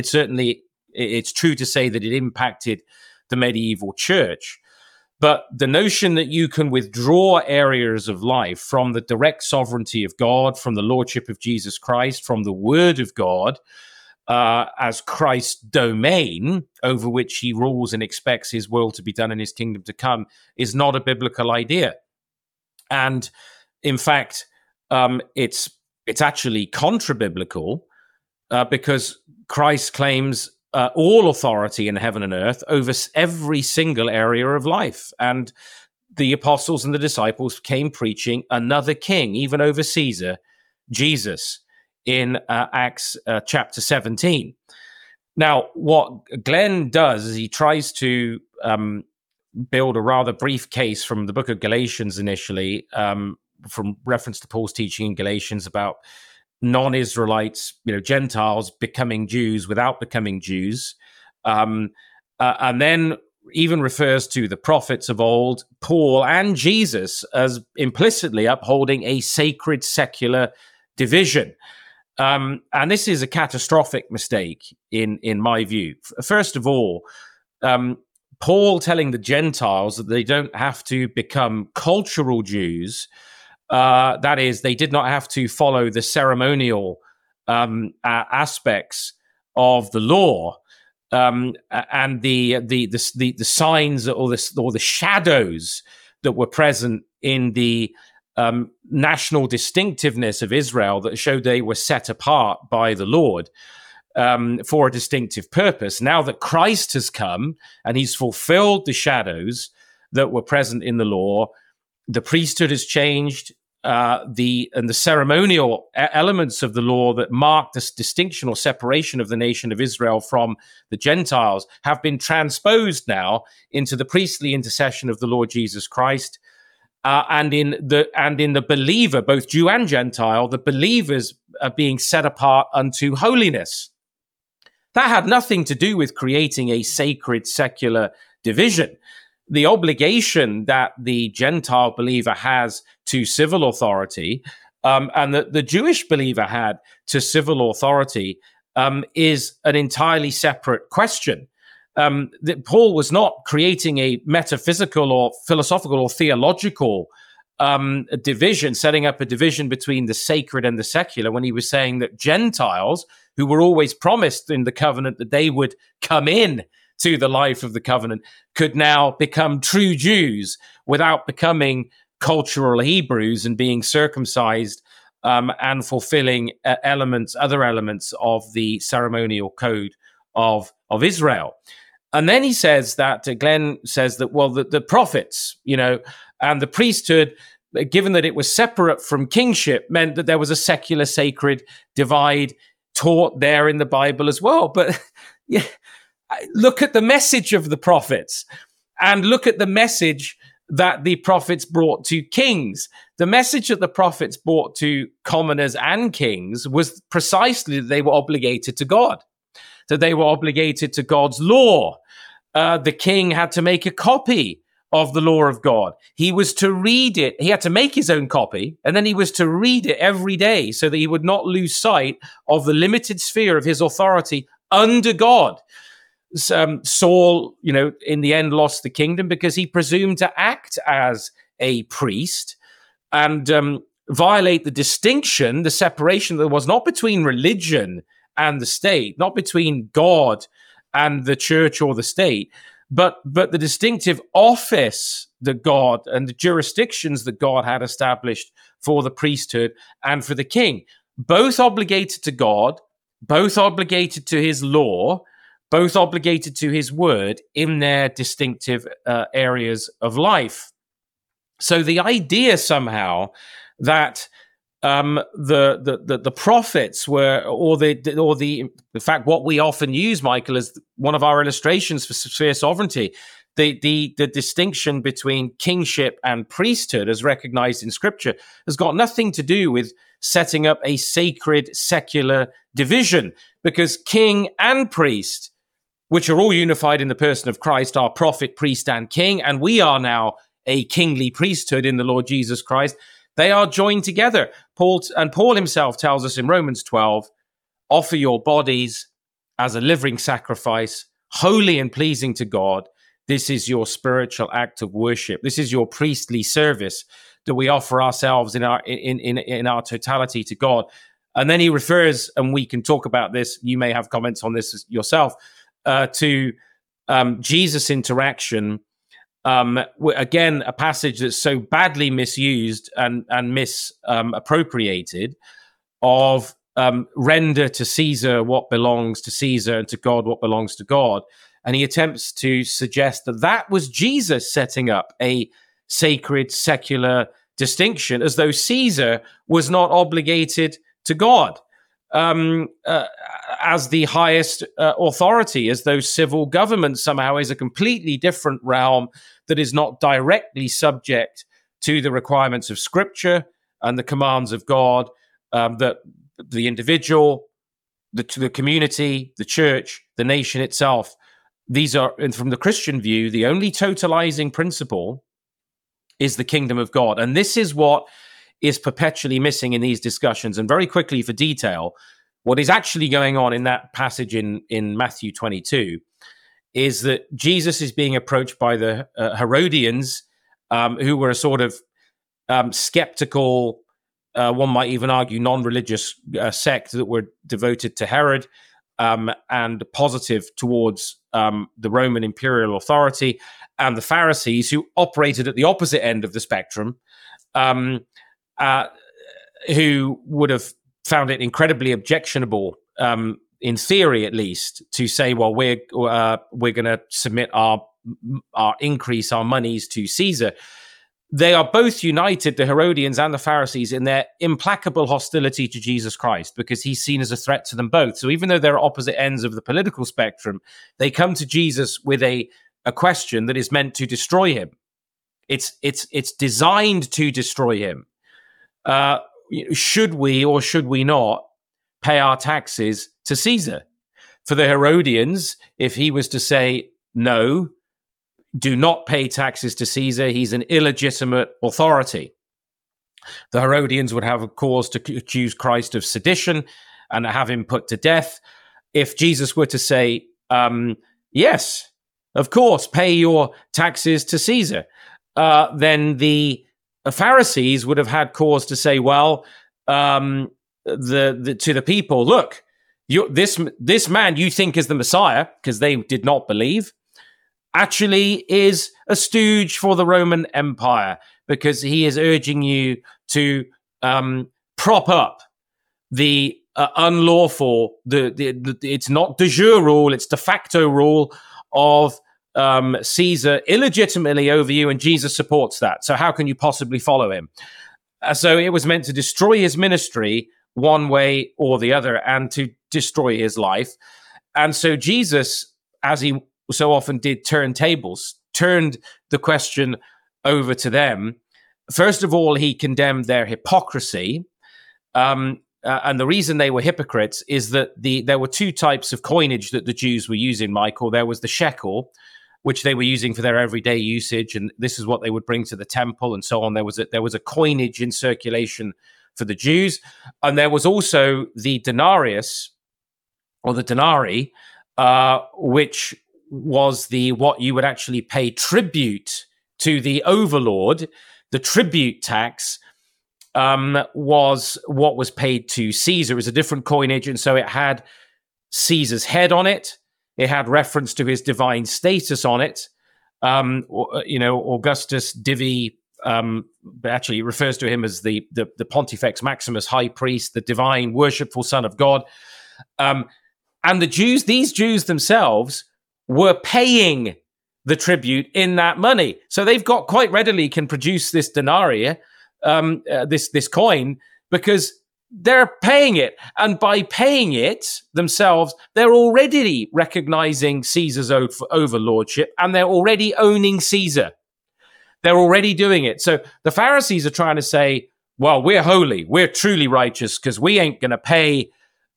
It's true to say that it impacted the medieval church. But the notion that you can withdraw areas of life from the direct sovereignty of God, from the lordship of Jesus Christ, from the word of God, as Christ's domain over which he rules and expects his will to be done and his kingdom to come, is not a biblical idea. And in fact, it's actually contra-biblical, because Christ claims all authority in heaven and earth over every single area of life. And the apostles and the disciples came preaching another king, even over Caesar, Jesus, in Acts chapter 17. Now, what Glenn does is he tries to build a rather brief case from the book of Galatians initially, from reference to Paul's teaching in Galatians about non-Israelites, Gentiles becoming Jews without becoming Jews. And then even refers to the prophets of old, Paul and Jesus, as implicitly upholding a sacred secular division. And this is a catastrophic mistake in my view. First of all, Paul telling the Gentiles that they don't have to become cultural Jews. That is, they did not have to follow the ceremonial aspects of the law, and the signs or the shadows that were present in the national distinctiveness of Israel that showed they were set apart by the Lord for a distinctive purpose. Now that Christ has come and he's fulfilled the shadows that were present in the law, the priesthood has changed, the ceremonial elements of the law that mark this distinction or separation of the nation of Israel from the Gentiles have been transposed now into the priestly intercession of the Lord Jesus Christ. And in the believer, both Jew and Gentile, the believers are being set apart unto holiness. That had nothing to do with creating a sacred secular division. The obligation that the Gentile believer has to civil authority, and that the Jewish believer had to civil authority, is an entirely separate question. That Paul was not creating a metaphysical or philosophical or theological division, setting up a division between the sacred and the secular, when he was saying that Gentiles, who were always promised in the covenant that they would come in to the life of the covenant, could now become true Jews without becoming cultural Hebrews and being circumcised and fulfilling other elements of the ceremonial code of Israel. And then he says that, Glenn says that, well, the prophets, and the priesthood, given that it was separate from kingship, meant that there was a secular sacred divide taught there in the Bible as well. But yeah, look at the message of the prophets and look at the message that the prophets brought to kings. The message that the prophets brought to commoners and kings was precisely that they were obligated to God, that they were obligated to God's law. The king had to make a copy of the law of God. He was to read it. He had to make his own copy, and then he was to read it every day so that he would not lose sight of the limited sphere of his authority under God. Saul, in the end lost the kingdom because he presumed to act as a priest and violate the distinction, the separation that was not between religion and the state, not between God and the church or the state, but the distinctive office that God and the jurisdictions that God had established for the priesthood and for the king, both obligated to God, both obligated to his law, both obligated to his word in their distinctive areas of life. So the idea somehow that the prophets were, in fact, what we often use, Michael, as one of our illustrations for sphere sovereignty, the distinction between kingship and priesthood as recognized in Scripture has got nothing to do with setting up a sacred secular division, because king and priest, which are all unified in the person of Christ, are prophet, priest, and king, and we are now a kingly priesthood in the Lord Jesus Christ. They are joined together. Paul himself tells us in Romans 12, offer your bodies as a living sacrifice, holy and pleasing to God. This is your spiritual act of worship. This is your priestly service that we offer ourselves in our totality to God. And then he refers, and we can talk about this, you may have comments on this yourself, to Jesus' interaction. Again, a passage that's so badly misused and misappropriated of render to Caesar what belongs to Caesar and to God what belongs to God. And he attempts to suggest that was Jesus setting up a sacred secular distinction, as though Caesar was not obligated to God as the highest authority, as though civil government somehow is a completely different realm that is not directly subject to the requirements of Scripture and the commands of God, that the individual, the community, the church, the nation itself, these are, and from the Christian view, the only totalizing principle is the kingdom of God. And this is what is perpetually missing in these discussions. And very quickly, for detail, what is actually going on in that passage in Matthew 22 is that Jesus is being approached by the Herodians, who were a sort of skeptical, one might even argue non-religious sect that were devoted to Herod and positive towards the Roman imperial authority, and the Pharisees, who operated at the opposite end of the spectrum, who would have found it incredibly objectionable, in theory at least, to say, well, we're going to submit our increase our monies to Caesar. They are both united, the Herodians and the Pharisees, in their implacable hostility to Jesus Christ, because he's seen as a threat to them both. So even though they're opposite ends of the political spectrum, they come to Jesus with a question that is meant to destroy him. It's designed to destroy him. Should we or should we not pay our taxes to Caesar? For the Herodians, if he was to say, no, do not pay taxes to Caesar, he's an illegitimate authority, the Herodians would have a cause to accuse Christ of sedition and have him put to death. If Jesus were to say, yes, of course, pay your taxes to Caesar, then the Pharisees would have had cause to say, well, to the people, look, this man you think is the Messiah, because they did not believe, actually is a stooge for the Roman Empire, because he is urging you to prop up the unlawful, it's not de jure rule, it's de facto rule of Caesar illegitimately over you, and Jesus supports that. So how can you possibly follow him? So it was meant to destroy his ministry one way or the other, and to destroy his life. And so Jesus as he so often did, turned the question over to them. First of all, he condemned their hypocrisy. And the reason they were hypocrites is that there were two types of coinage that the Jews were using, Michael. There was the shekel, which they were using for their everyday usage, and this is what they would bring to the temple and so on. There was a coinage in circulation for the Jews. And there was also the denarius, or the denarii, which was what you would actually pay tribute to the overlord. The tribute tax was what was paid to Caesar. It was a different coinage, and so it had Caesar's head on it. It had reference to his divine status on it. Augustus Divi actually refers to him as the Pontifex Maximus, high priest, the divine worshipful son of God. And these Jews themselves were paying the tribute in that money. So they've got quite readily can produce this denarii, this coin, because they're paying it. And by paying it themselves, they're already recognizing Caesar's overlordship, and they're already owning Caesar. They're already doing it. So the Pharisees are trying to say, well, we're holy, we're truly righteous, because we ain't going to pay.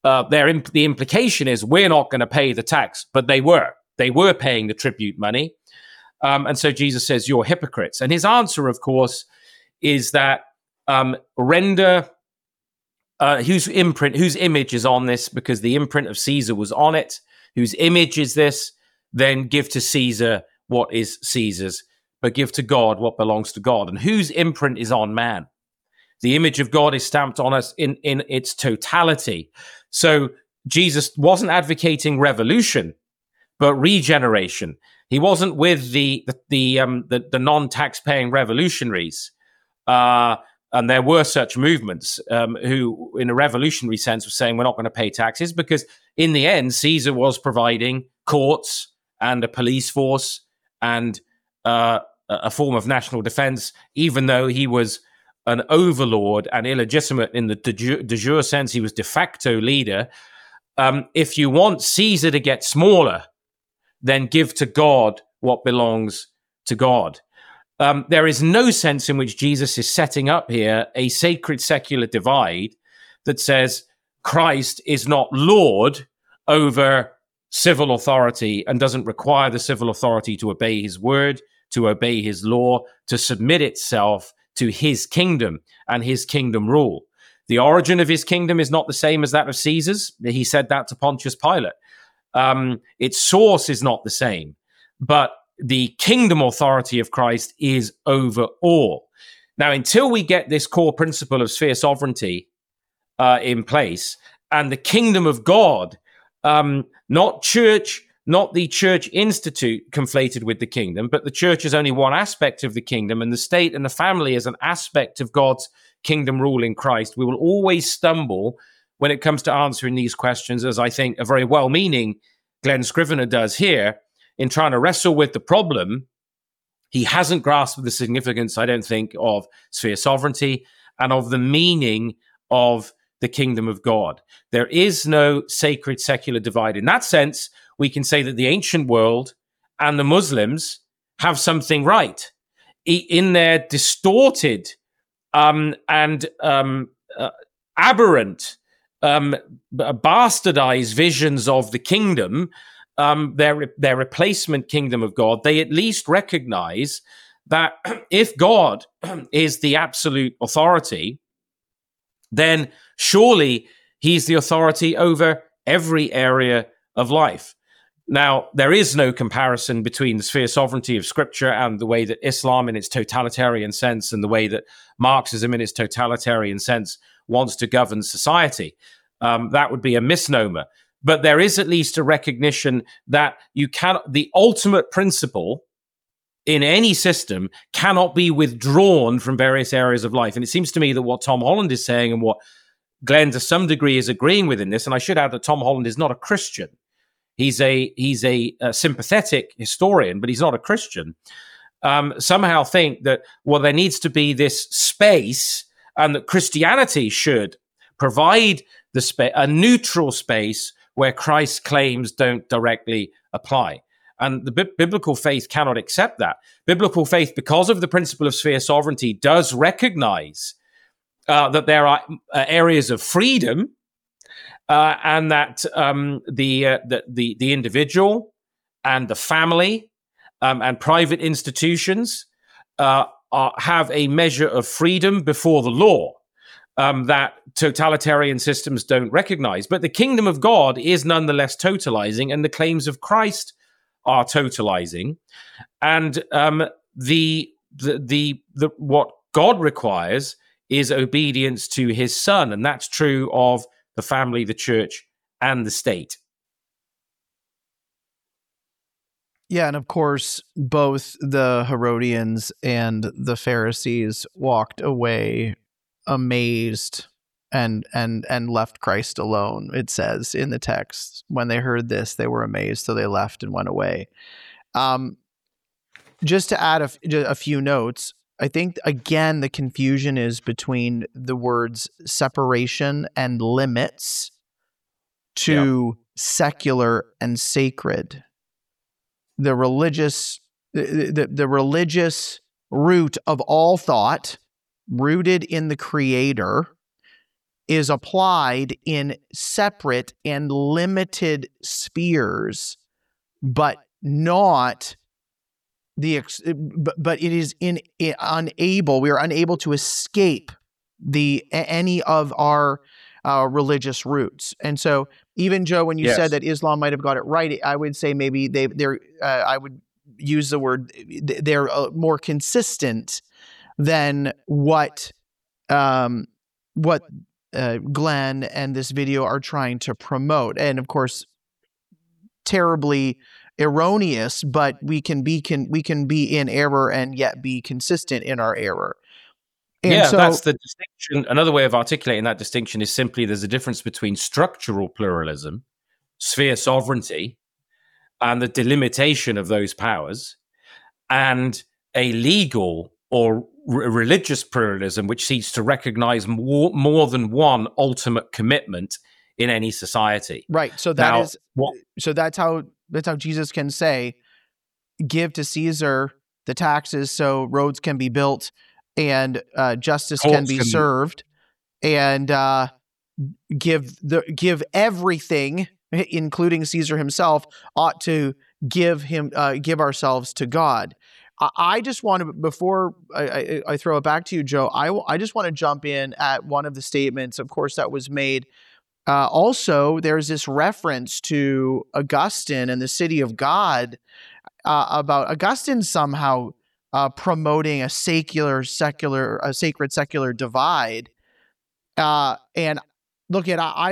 The implication is we're not going to pay the tax, but they were paying the tribute money. And so Jesus says, you're hypocrites. And his answer, of course, is that render whose image is on this, because the imprint of Caesar was on it, whose image is this, then give to Caesar what is Caesar's, but give to God what belongs to God. And whose imprint is on man? The image of God is stamped on us in its totality. So Jesus wasn't advocating revolution, but regeneration. He wasn't with the non-tax-paying revolutionaries, and there were such movements who, in a revolutionary sense, were saying we're not going to pay taxes, because in the end, Caesar was providing courts and a police force and a form of national defense, even though he was an overlord and illegitimate in the de jure sense. He was de facto leader. If you want Caesar to get smaller, then give to God what belongs to God. There is no sense in which Jesus is setting up here a sacred secular divide that says Christ is not Lord over civil authority and doesn't require the civil authority to obey his word, to obey his law, to submit itself to his kingdom and his kingdom rule. The origin of his kingdom is not the same as that of Caesar's. He said that to Pontius Pilate. Its source is not the same, but the kingdom authority of Christ is over all. Now, until we get this core principle of sphere sovereignty in place, and the kingdom of God, not the church institute conflated with the kingdom, but the church is only one aspect of the kingdom, and the state and the family is an aspect of God's kingdom rule in Christ. We will always stumble when it comes to answering these questions, as I think a very well-meaning Glenn Scrivener does here, in trying to wrestle with the problem. He hasn't grasped the significance, I don't think, of sphere sovereignty and of the meaning of the kingdom of God. There is no sacred secular divide. In that sense, we can say that the ancient world and the Muslims have something right in their distorted and aberrant, bastardized visions of the kingdom, their replacement kingdom of God. They at least recognize that if God is the absolute authority, then surely he's the authority over every area of life. Now, there is no comparison between the sphere sovereignty of Scripture and the way that Islam in its totalitarian sense and the way that Marxism in its totalitarian sense wants to govern society. That would be a misnomer. But there is at least a recognition that the ultimate principle in any system cannot be withdrawn from various areas of life. And it seems to me that what Tom Holland is saying and what Glenn to some degree is agreeing with in this, and I should add that Tom Holland is not a Christian. He's a sympathetic historian, but he's not a Christian. Somehow think that, well, there needs to be this space and that Christianity should provide a neutral space where Christ's claims don't directly apply. And the biblical faith cannot accept that. Biblical faith, because of the principle of sphere sovereignty, does recognize that there are areas of freedom, and that the individual and the family and private institutions have a measure of freedom before the law that totalitarian systems don't recognize. But the kingdom of God is nonetheless totalizing, and the claims of Christ are totalizing. And what God requires is obedience to his son, and that's true of the family, the church, and the state. Yeah, and of course, both the Herodians and the Pharisees walked away amazed and left Christ alone. It says in the text, when they heard this, they were amazed, so they left and went away. Just to add a few notes, I think, again, the confusion is between the words separation and limits to secular and sacred. The religious root of all thought, rooted in the Creator, is applied in separate and limited spheres, but not but it is unable. We are unable to escape any of our religious roots. And so, even Joe, when you said that Islam might have got it right, I would say maybe I would use the word, they're more consistent than what Glenn and this video are trying to promote. And of course, terribly erroneous, but we can be in error and yet be consistent in our error. And so, that's the distinction. Another way of articulating that distinction is simply there's a difference between structural pluralism, sphere sovereignty, and the delimitation of those powers, and a legal or religious pluralism which seeks to recognize more than one ultimate commitment in any society. Right. So that's how Jesus can say, give to Caesar the taxes so roads can be built and justice can be served, and give everything, including Caesar himself, ought to give ourselves to God. I just want to, before I throw it back to you, Joe, I just want to jump in at one of the statements, of course, that was made. Also, there's this reference to Augustine and the city of God, about Augustine somehow promoting a sacred secular divide. And look,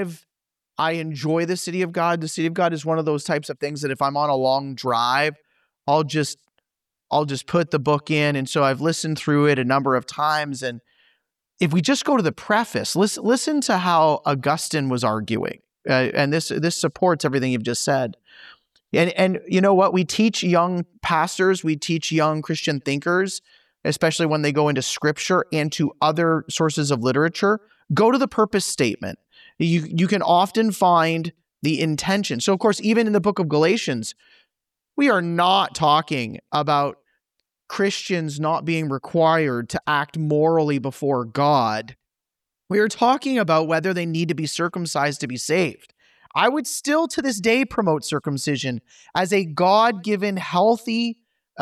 I enjoy the city of God. The city of God is one of those types of things that if I'm on a long drive, I'll just put the book in. And so I've listened through it a number of times. And if we just go to the preface, listen to how Augustine was arguing. And this supports everything you've just said. And you know what? We teach young pastors, we teach young Christian thinkers, especially when they go into scripture and to other sources of literature, go to the purpose statement. You can often find the intention. So of course, even in the book of Galatians, we are not talking about Christians not being required to act morally before God. We are talking about whether they need to be circumcised to be saved. I would still to this day promote circumcision as a God-given healthy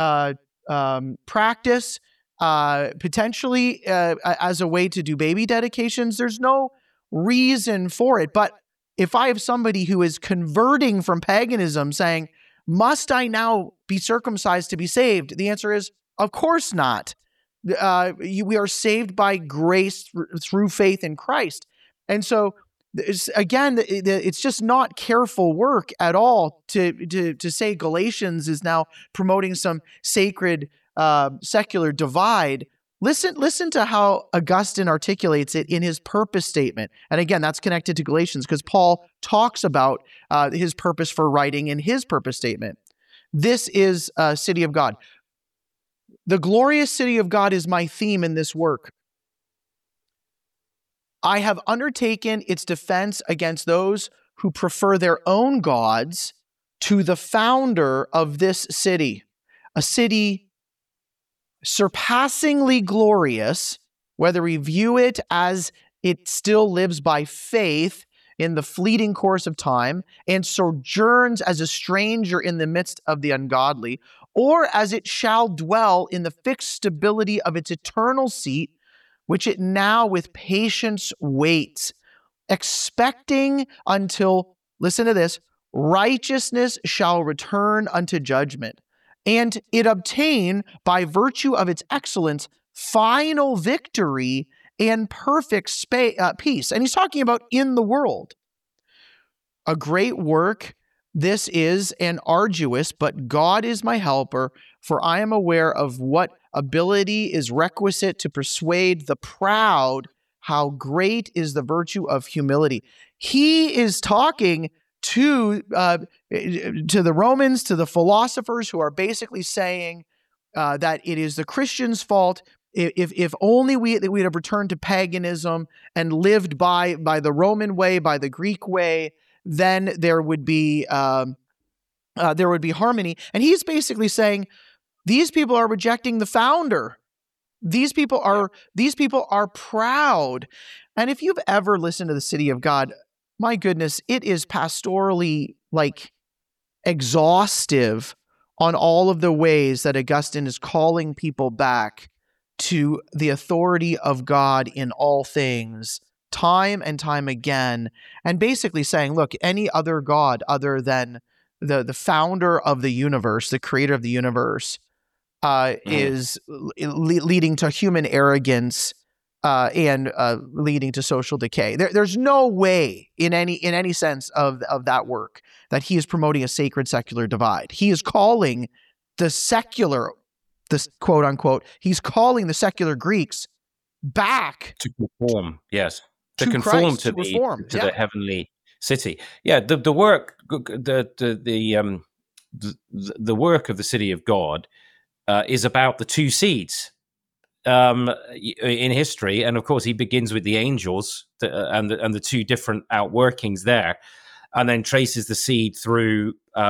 practice, potentially as a way to do baby dedications. There's no reason for it. But if I have somebody who is converting from paganism saying, must I now be circumcised to be saved? The answer is, of course not. We are saved by grace through faith in Christ. And so, again, it's just not careful work at all to say Galatians is now promoting some sacred secular divide. Listen to how Augustine articulates it in his purpose statement. And again, that's connected to Galatians because Paul talks about his purpose for writing in his purpose statement. This is a city of God. The glorious city of God is my theme in this work. I have undertaken its defense against those who prefer their own gods to the founder of this city, a city surpassingly glorious, whether we view it as it still lives by faith in the fleeting course of time and sojourns as a stranger in the midst of the ungodly, or as it shall dwell in the fixed stability of its eternal seat, which it now with patience waits, expecting until, listen to this, righteousness shall return unto judgment, and it obtain by virtue of its excellence final victory and perfect peace. And he's talking about in the world. A great work this is, and arduous, but God is my helper, for I am aware of what ability is requisite to persuade the proud how great is the virtue of humility. He is talking to the Romans, to the philosophers who are basically saying that it is the Christians' fault. If only we'd have returned to paganism and lived by the Roman way, by the Greek way, then there would be harmony. And he's basically saying these people are rejecting the founder. These people are proud. And if you've ever listened to the City of God, my goodness, it is pastorally exhaustive on all of the ways that Augustine is calling people back to the authority of God in all things, time and time again, and basically saying, look, any other God other than the founder of the universe, the creator of the universe, is leading to human arrogance and leading to social decay. There's no way in any sense of that work that he is promoting a sacred secular divide. He is calling the secular, this quote unquote, he's calling the secular Greeks back to conform, yes, to conform Christ, to the heavenly city. Yeah, the work, the work of the City of God is about the two seeds in history, and of course he begins with the angels and the two different outworkings there, and then traces the seed through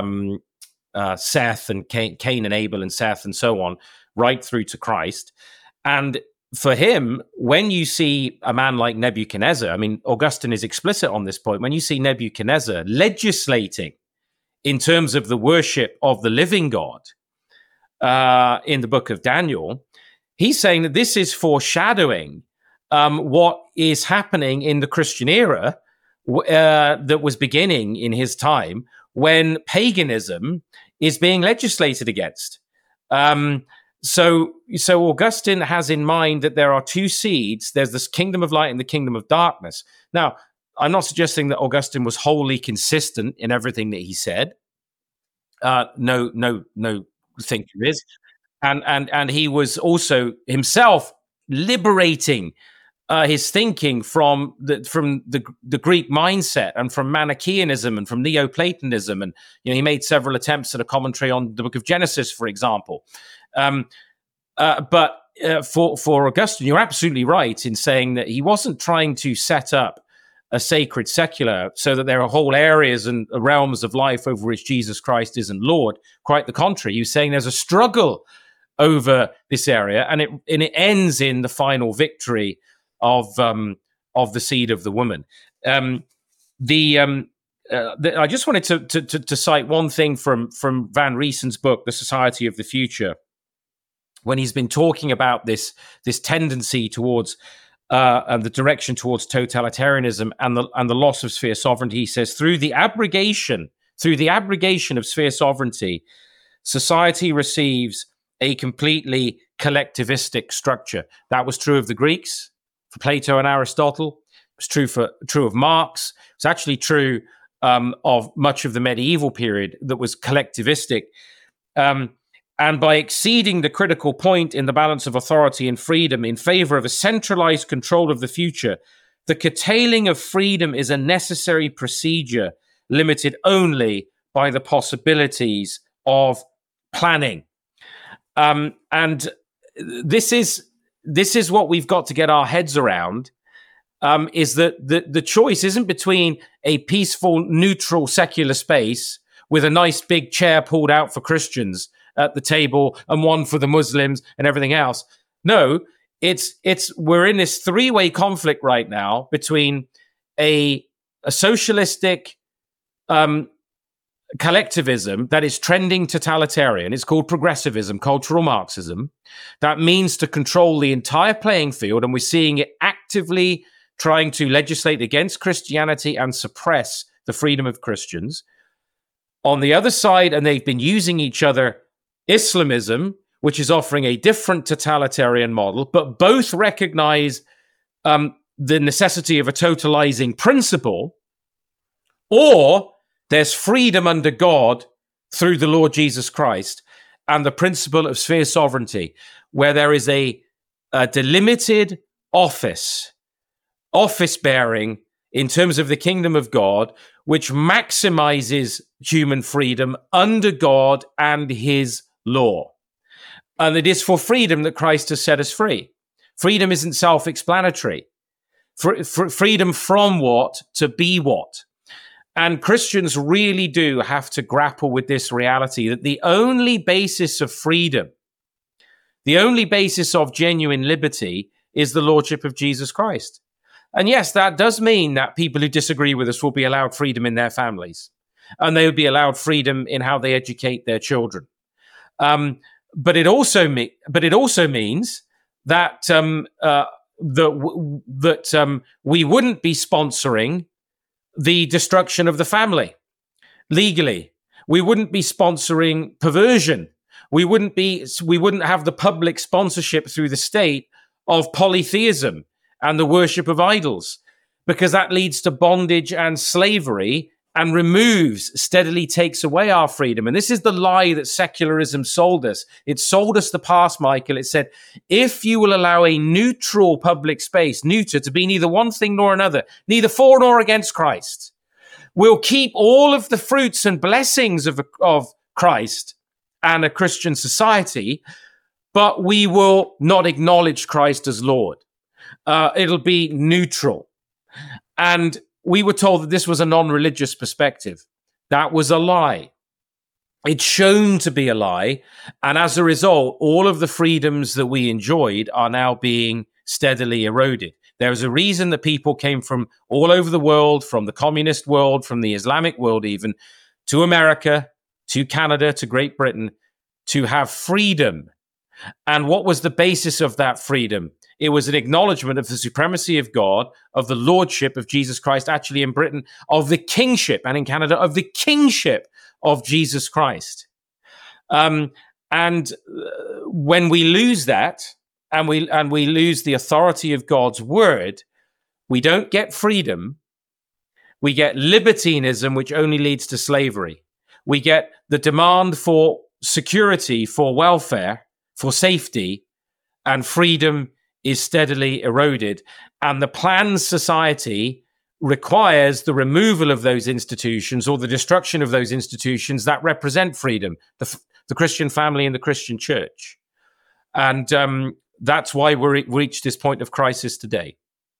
Seth and Cain and Abel and Seth and so on, right through to Christ. And for him, when you see a man like Nebuchadnezzar, I mean, Augustine is explicit on this point, when you see Nebuchadnezzar legislating in terms of the worship of the living God in the book of Daniel, he's saying that this is foreshadowing what is happening in the Christian era that was beginning in his time, when paganism is being legislated against. So Augustine has in mind that there are two seeds. There's this kingdom of light and the kingdom of darkness. Now, I'm not suggesting that Augustine was wholly consistent in everything that he said. No thinker is. And he was also himself liberating his thinking from the Greek mindset and from Manichaeanism and from Neoplatonism, and he made several attempts at a commentary on the Book of Genesis, for example. But for Augustine, you're absolutely right in saying that he wasn't trying to set up a sacred secular so that there are whole areas and realms of life over which Jesus Christ isn't Lord. Quite the contrary, he was saying there's a struggle over this area, and it ends in the final victory of the seed of the woman. I just wanted to cite one thing from Van Riesen's book, The Society of the Future, when he's been talking about this tendency towards the direction towards totalitarianism and the loss of sphere sovereignty. He says, through the abrogation of sphere sovereignty, society receives a completely collectivistic structure. That was true of the Greeks, for Plato and Aristotle. It was true of Marx. It's actually true of much of the medieval period that was collectivistic. And by exceeding the critical point in the balance of authority and freedom in favor of a centralized control of the future, the curtailing of freedom is a necessary procedure limited only by the possibilities of planning. And this is what we've got to get our heads around. is that the choice isn't between a peaceful, neutral, secular space with a nice big chair pulled out for Christians at the table and one for the Muslims and everything else. No, we're in this three-way conflict right now between a socialistic collectivism that is trending totalitarian. It's called progressivism, cultural Marxism. That means to control the entire playing field, and we're seeing it actively trying to legislate against Christianity and suppress the freedom of Christians. On the other side, and they've been using each other, Islamism, which is offering a different totalitarian model, but both recognize the necessity of a totalizing principle, or there's freedom under God through the Lord Jesus Christ and the principle of sphere sovereignty, where there is a delimited office bearing in terms of the kingdom of God, which maximizes human freedom under God and his law. And it is for freedom that Christ has set us free. Freedom isn't self-explanatory. Freedom from what to be what. And Christians really do have to grapple with this reality that the only basis of freedom, the only basis of genuine liberty is the lordship of Jesus Christ. And yes, that does mean that people who disagree with us will be allowed freedom in their families, and they will be allowed freedom in how they educate their children. But it also means that we wouldn't be sponsoring the destruction of the family legally. We wouldn't be sponsoring perversion. We wouldn't have the public sponsorship through the state of polytheism and the worship of idols, because that leads to bondage and slavery and steadily takes away our freedom. And this is the lie that secularism sold us. It sold us the past, Michael. It said, if you will allow a neutral public space, neuter, to be neither one thing nor another, neither for nor against Christ, we'll keep all of the fruits and blessings of Christ and a Christian society, but we will not acknowledge Christ as Lord. It'll be neutral. And we were told that this was a non-religious perspective. That was a lie. It's shown to be a lie. And as a result, all of the freedoms that we enjoyed are now being steadily eroded. There is a reason that people came from all over the world, from the communist world, from the Islamic world even, to America, to Canada, to Great Britain, to have freedom. And what was the basis of that freedom? It was an acknowledgement of the supremacy of God, of the lordship of Jesus Christ, actually in Britain, of the kingship, and in Canada, of the kingship of Jesus Christ. And when we lose that, and we lose the authority of God's word, we don't get freedom. We get libertinism, which only leads to slavery. We get the demand for security, for welfare, for safety, and freedom is steadily eroded. And the planned society requires the removal of those institutions or the destruction of those institutions that represent freedom, the Christian family and the Christian church. And that's why we reached this point of crisis today.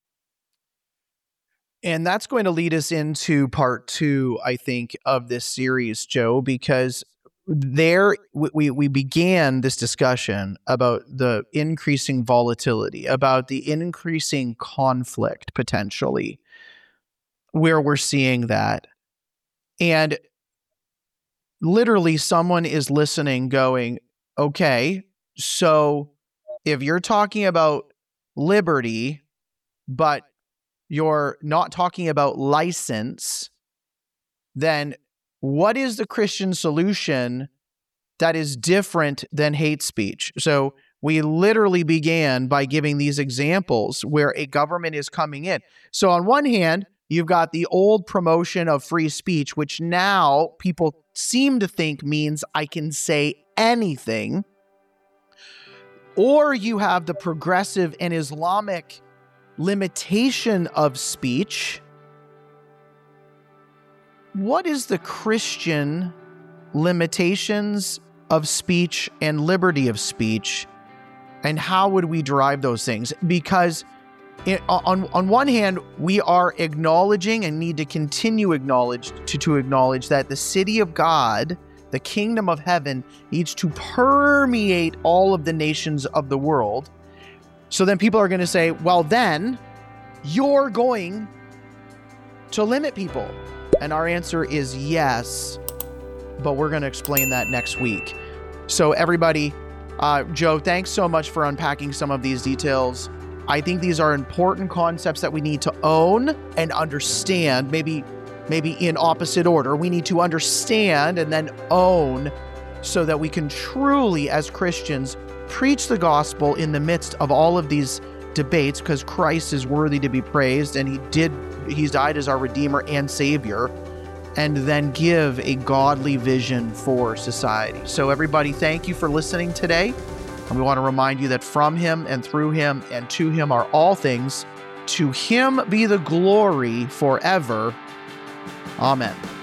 And that's going to lead us into part 2, I think, of this series, Joe, because there we began this discussion about the increasing volatility, about the increasing conflict potentially, where we're seeing that. And literally someone is listening going, okay, so if you're talking about liberty, but you're not talking about license, then what is the Christian solution that is different than hate speech? So we literally began by giving these examples where a government is coming in. So on one hand, you've got the old promotion of free speech, which now people seem to think means I can say anything. Or you have the progressive and Islamic limitation of speech. What is the Christian limitations of speech and liberty of speech, and how would we derive those things? Because on one hand, we are acknowledging and need to continue to acknowledge that the city of God, the kingdom of heaven, needs to permeate all of the nations of the world. So then people are going to say, well, then you're going to limit people. And our answer is yes, but we're going to explain that next week. So everybody, Joe, thanks so much for unpacking some of these details. I think these are important concepts that we need to own and understand, maybe in opposite order. We need to understand and then own so that we can truly, as Christians, preach the gospel in the midst of all of these debates, because Christ is worthy to be praised, and He's died as our Redeemer and Savior, and then give a godly vision for society. So everybody, thank you for listening today. And we want to remind you that from Him and through Him and to Him are all things. To Him be the glory forever. Amen.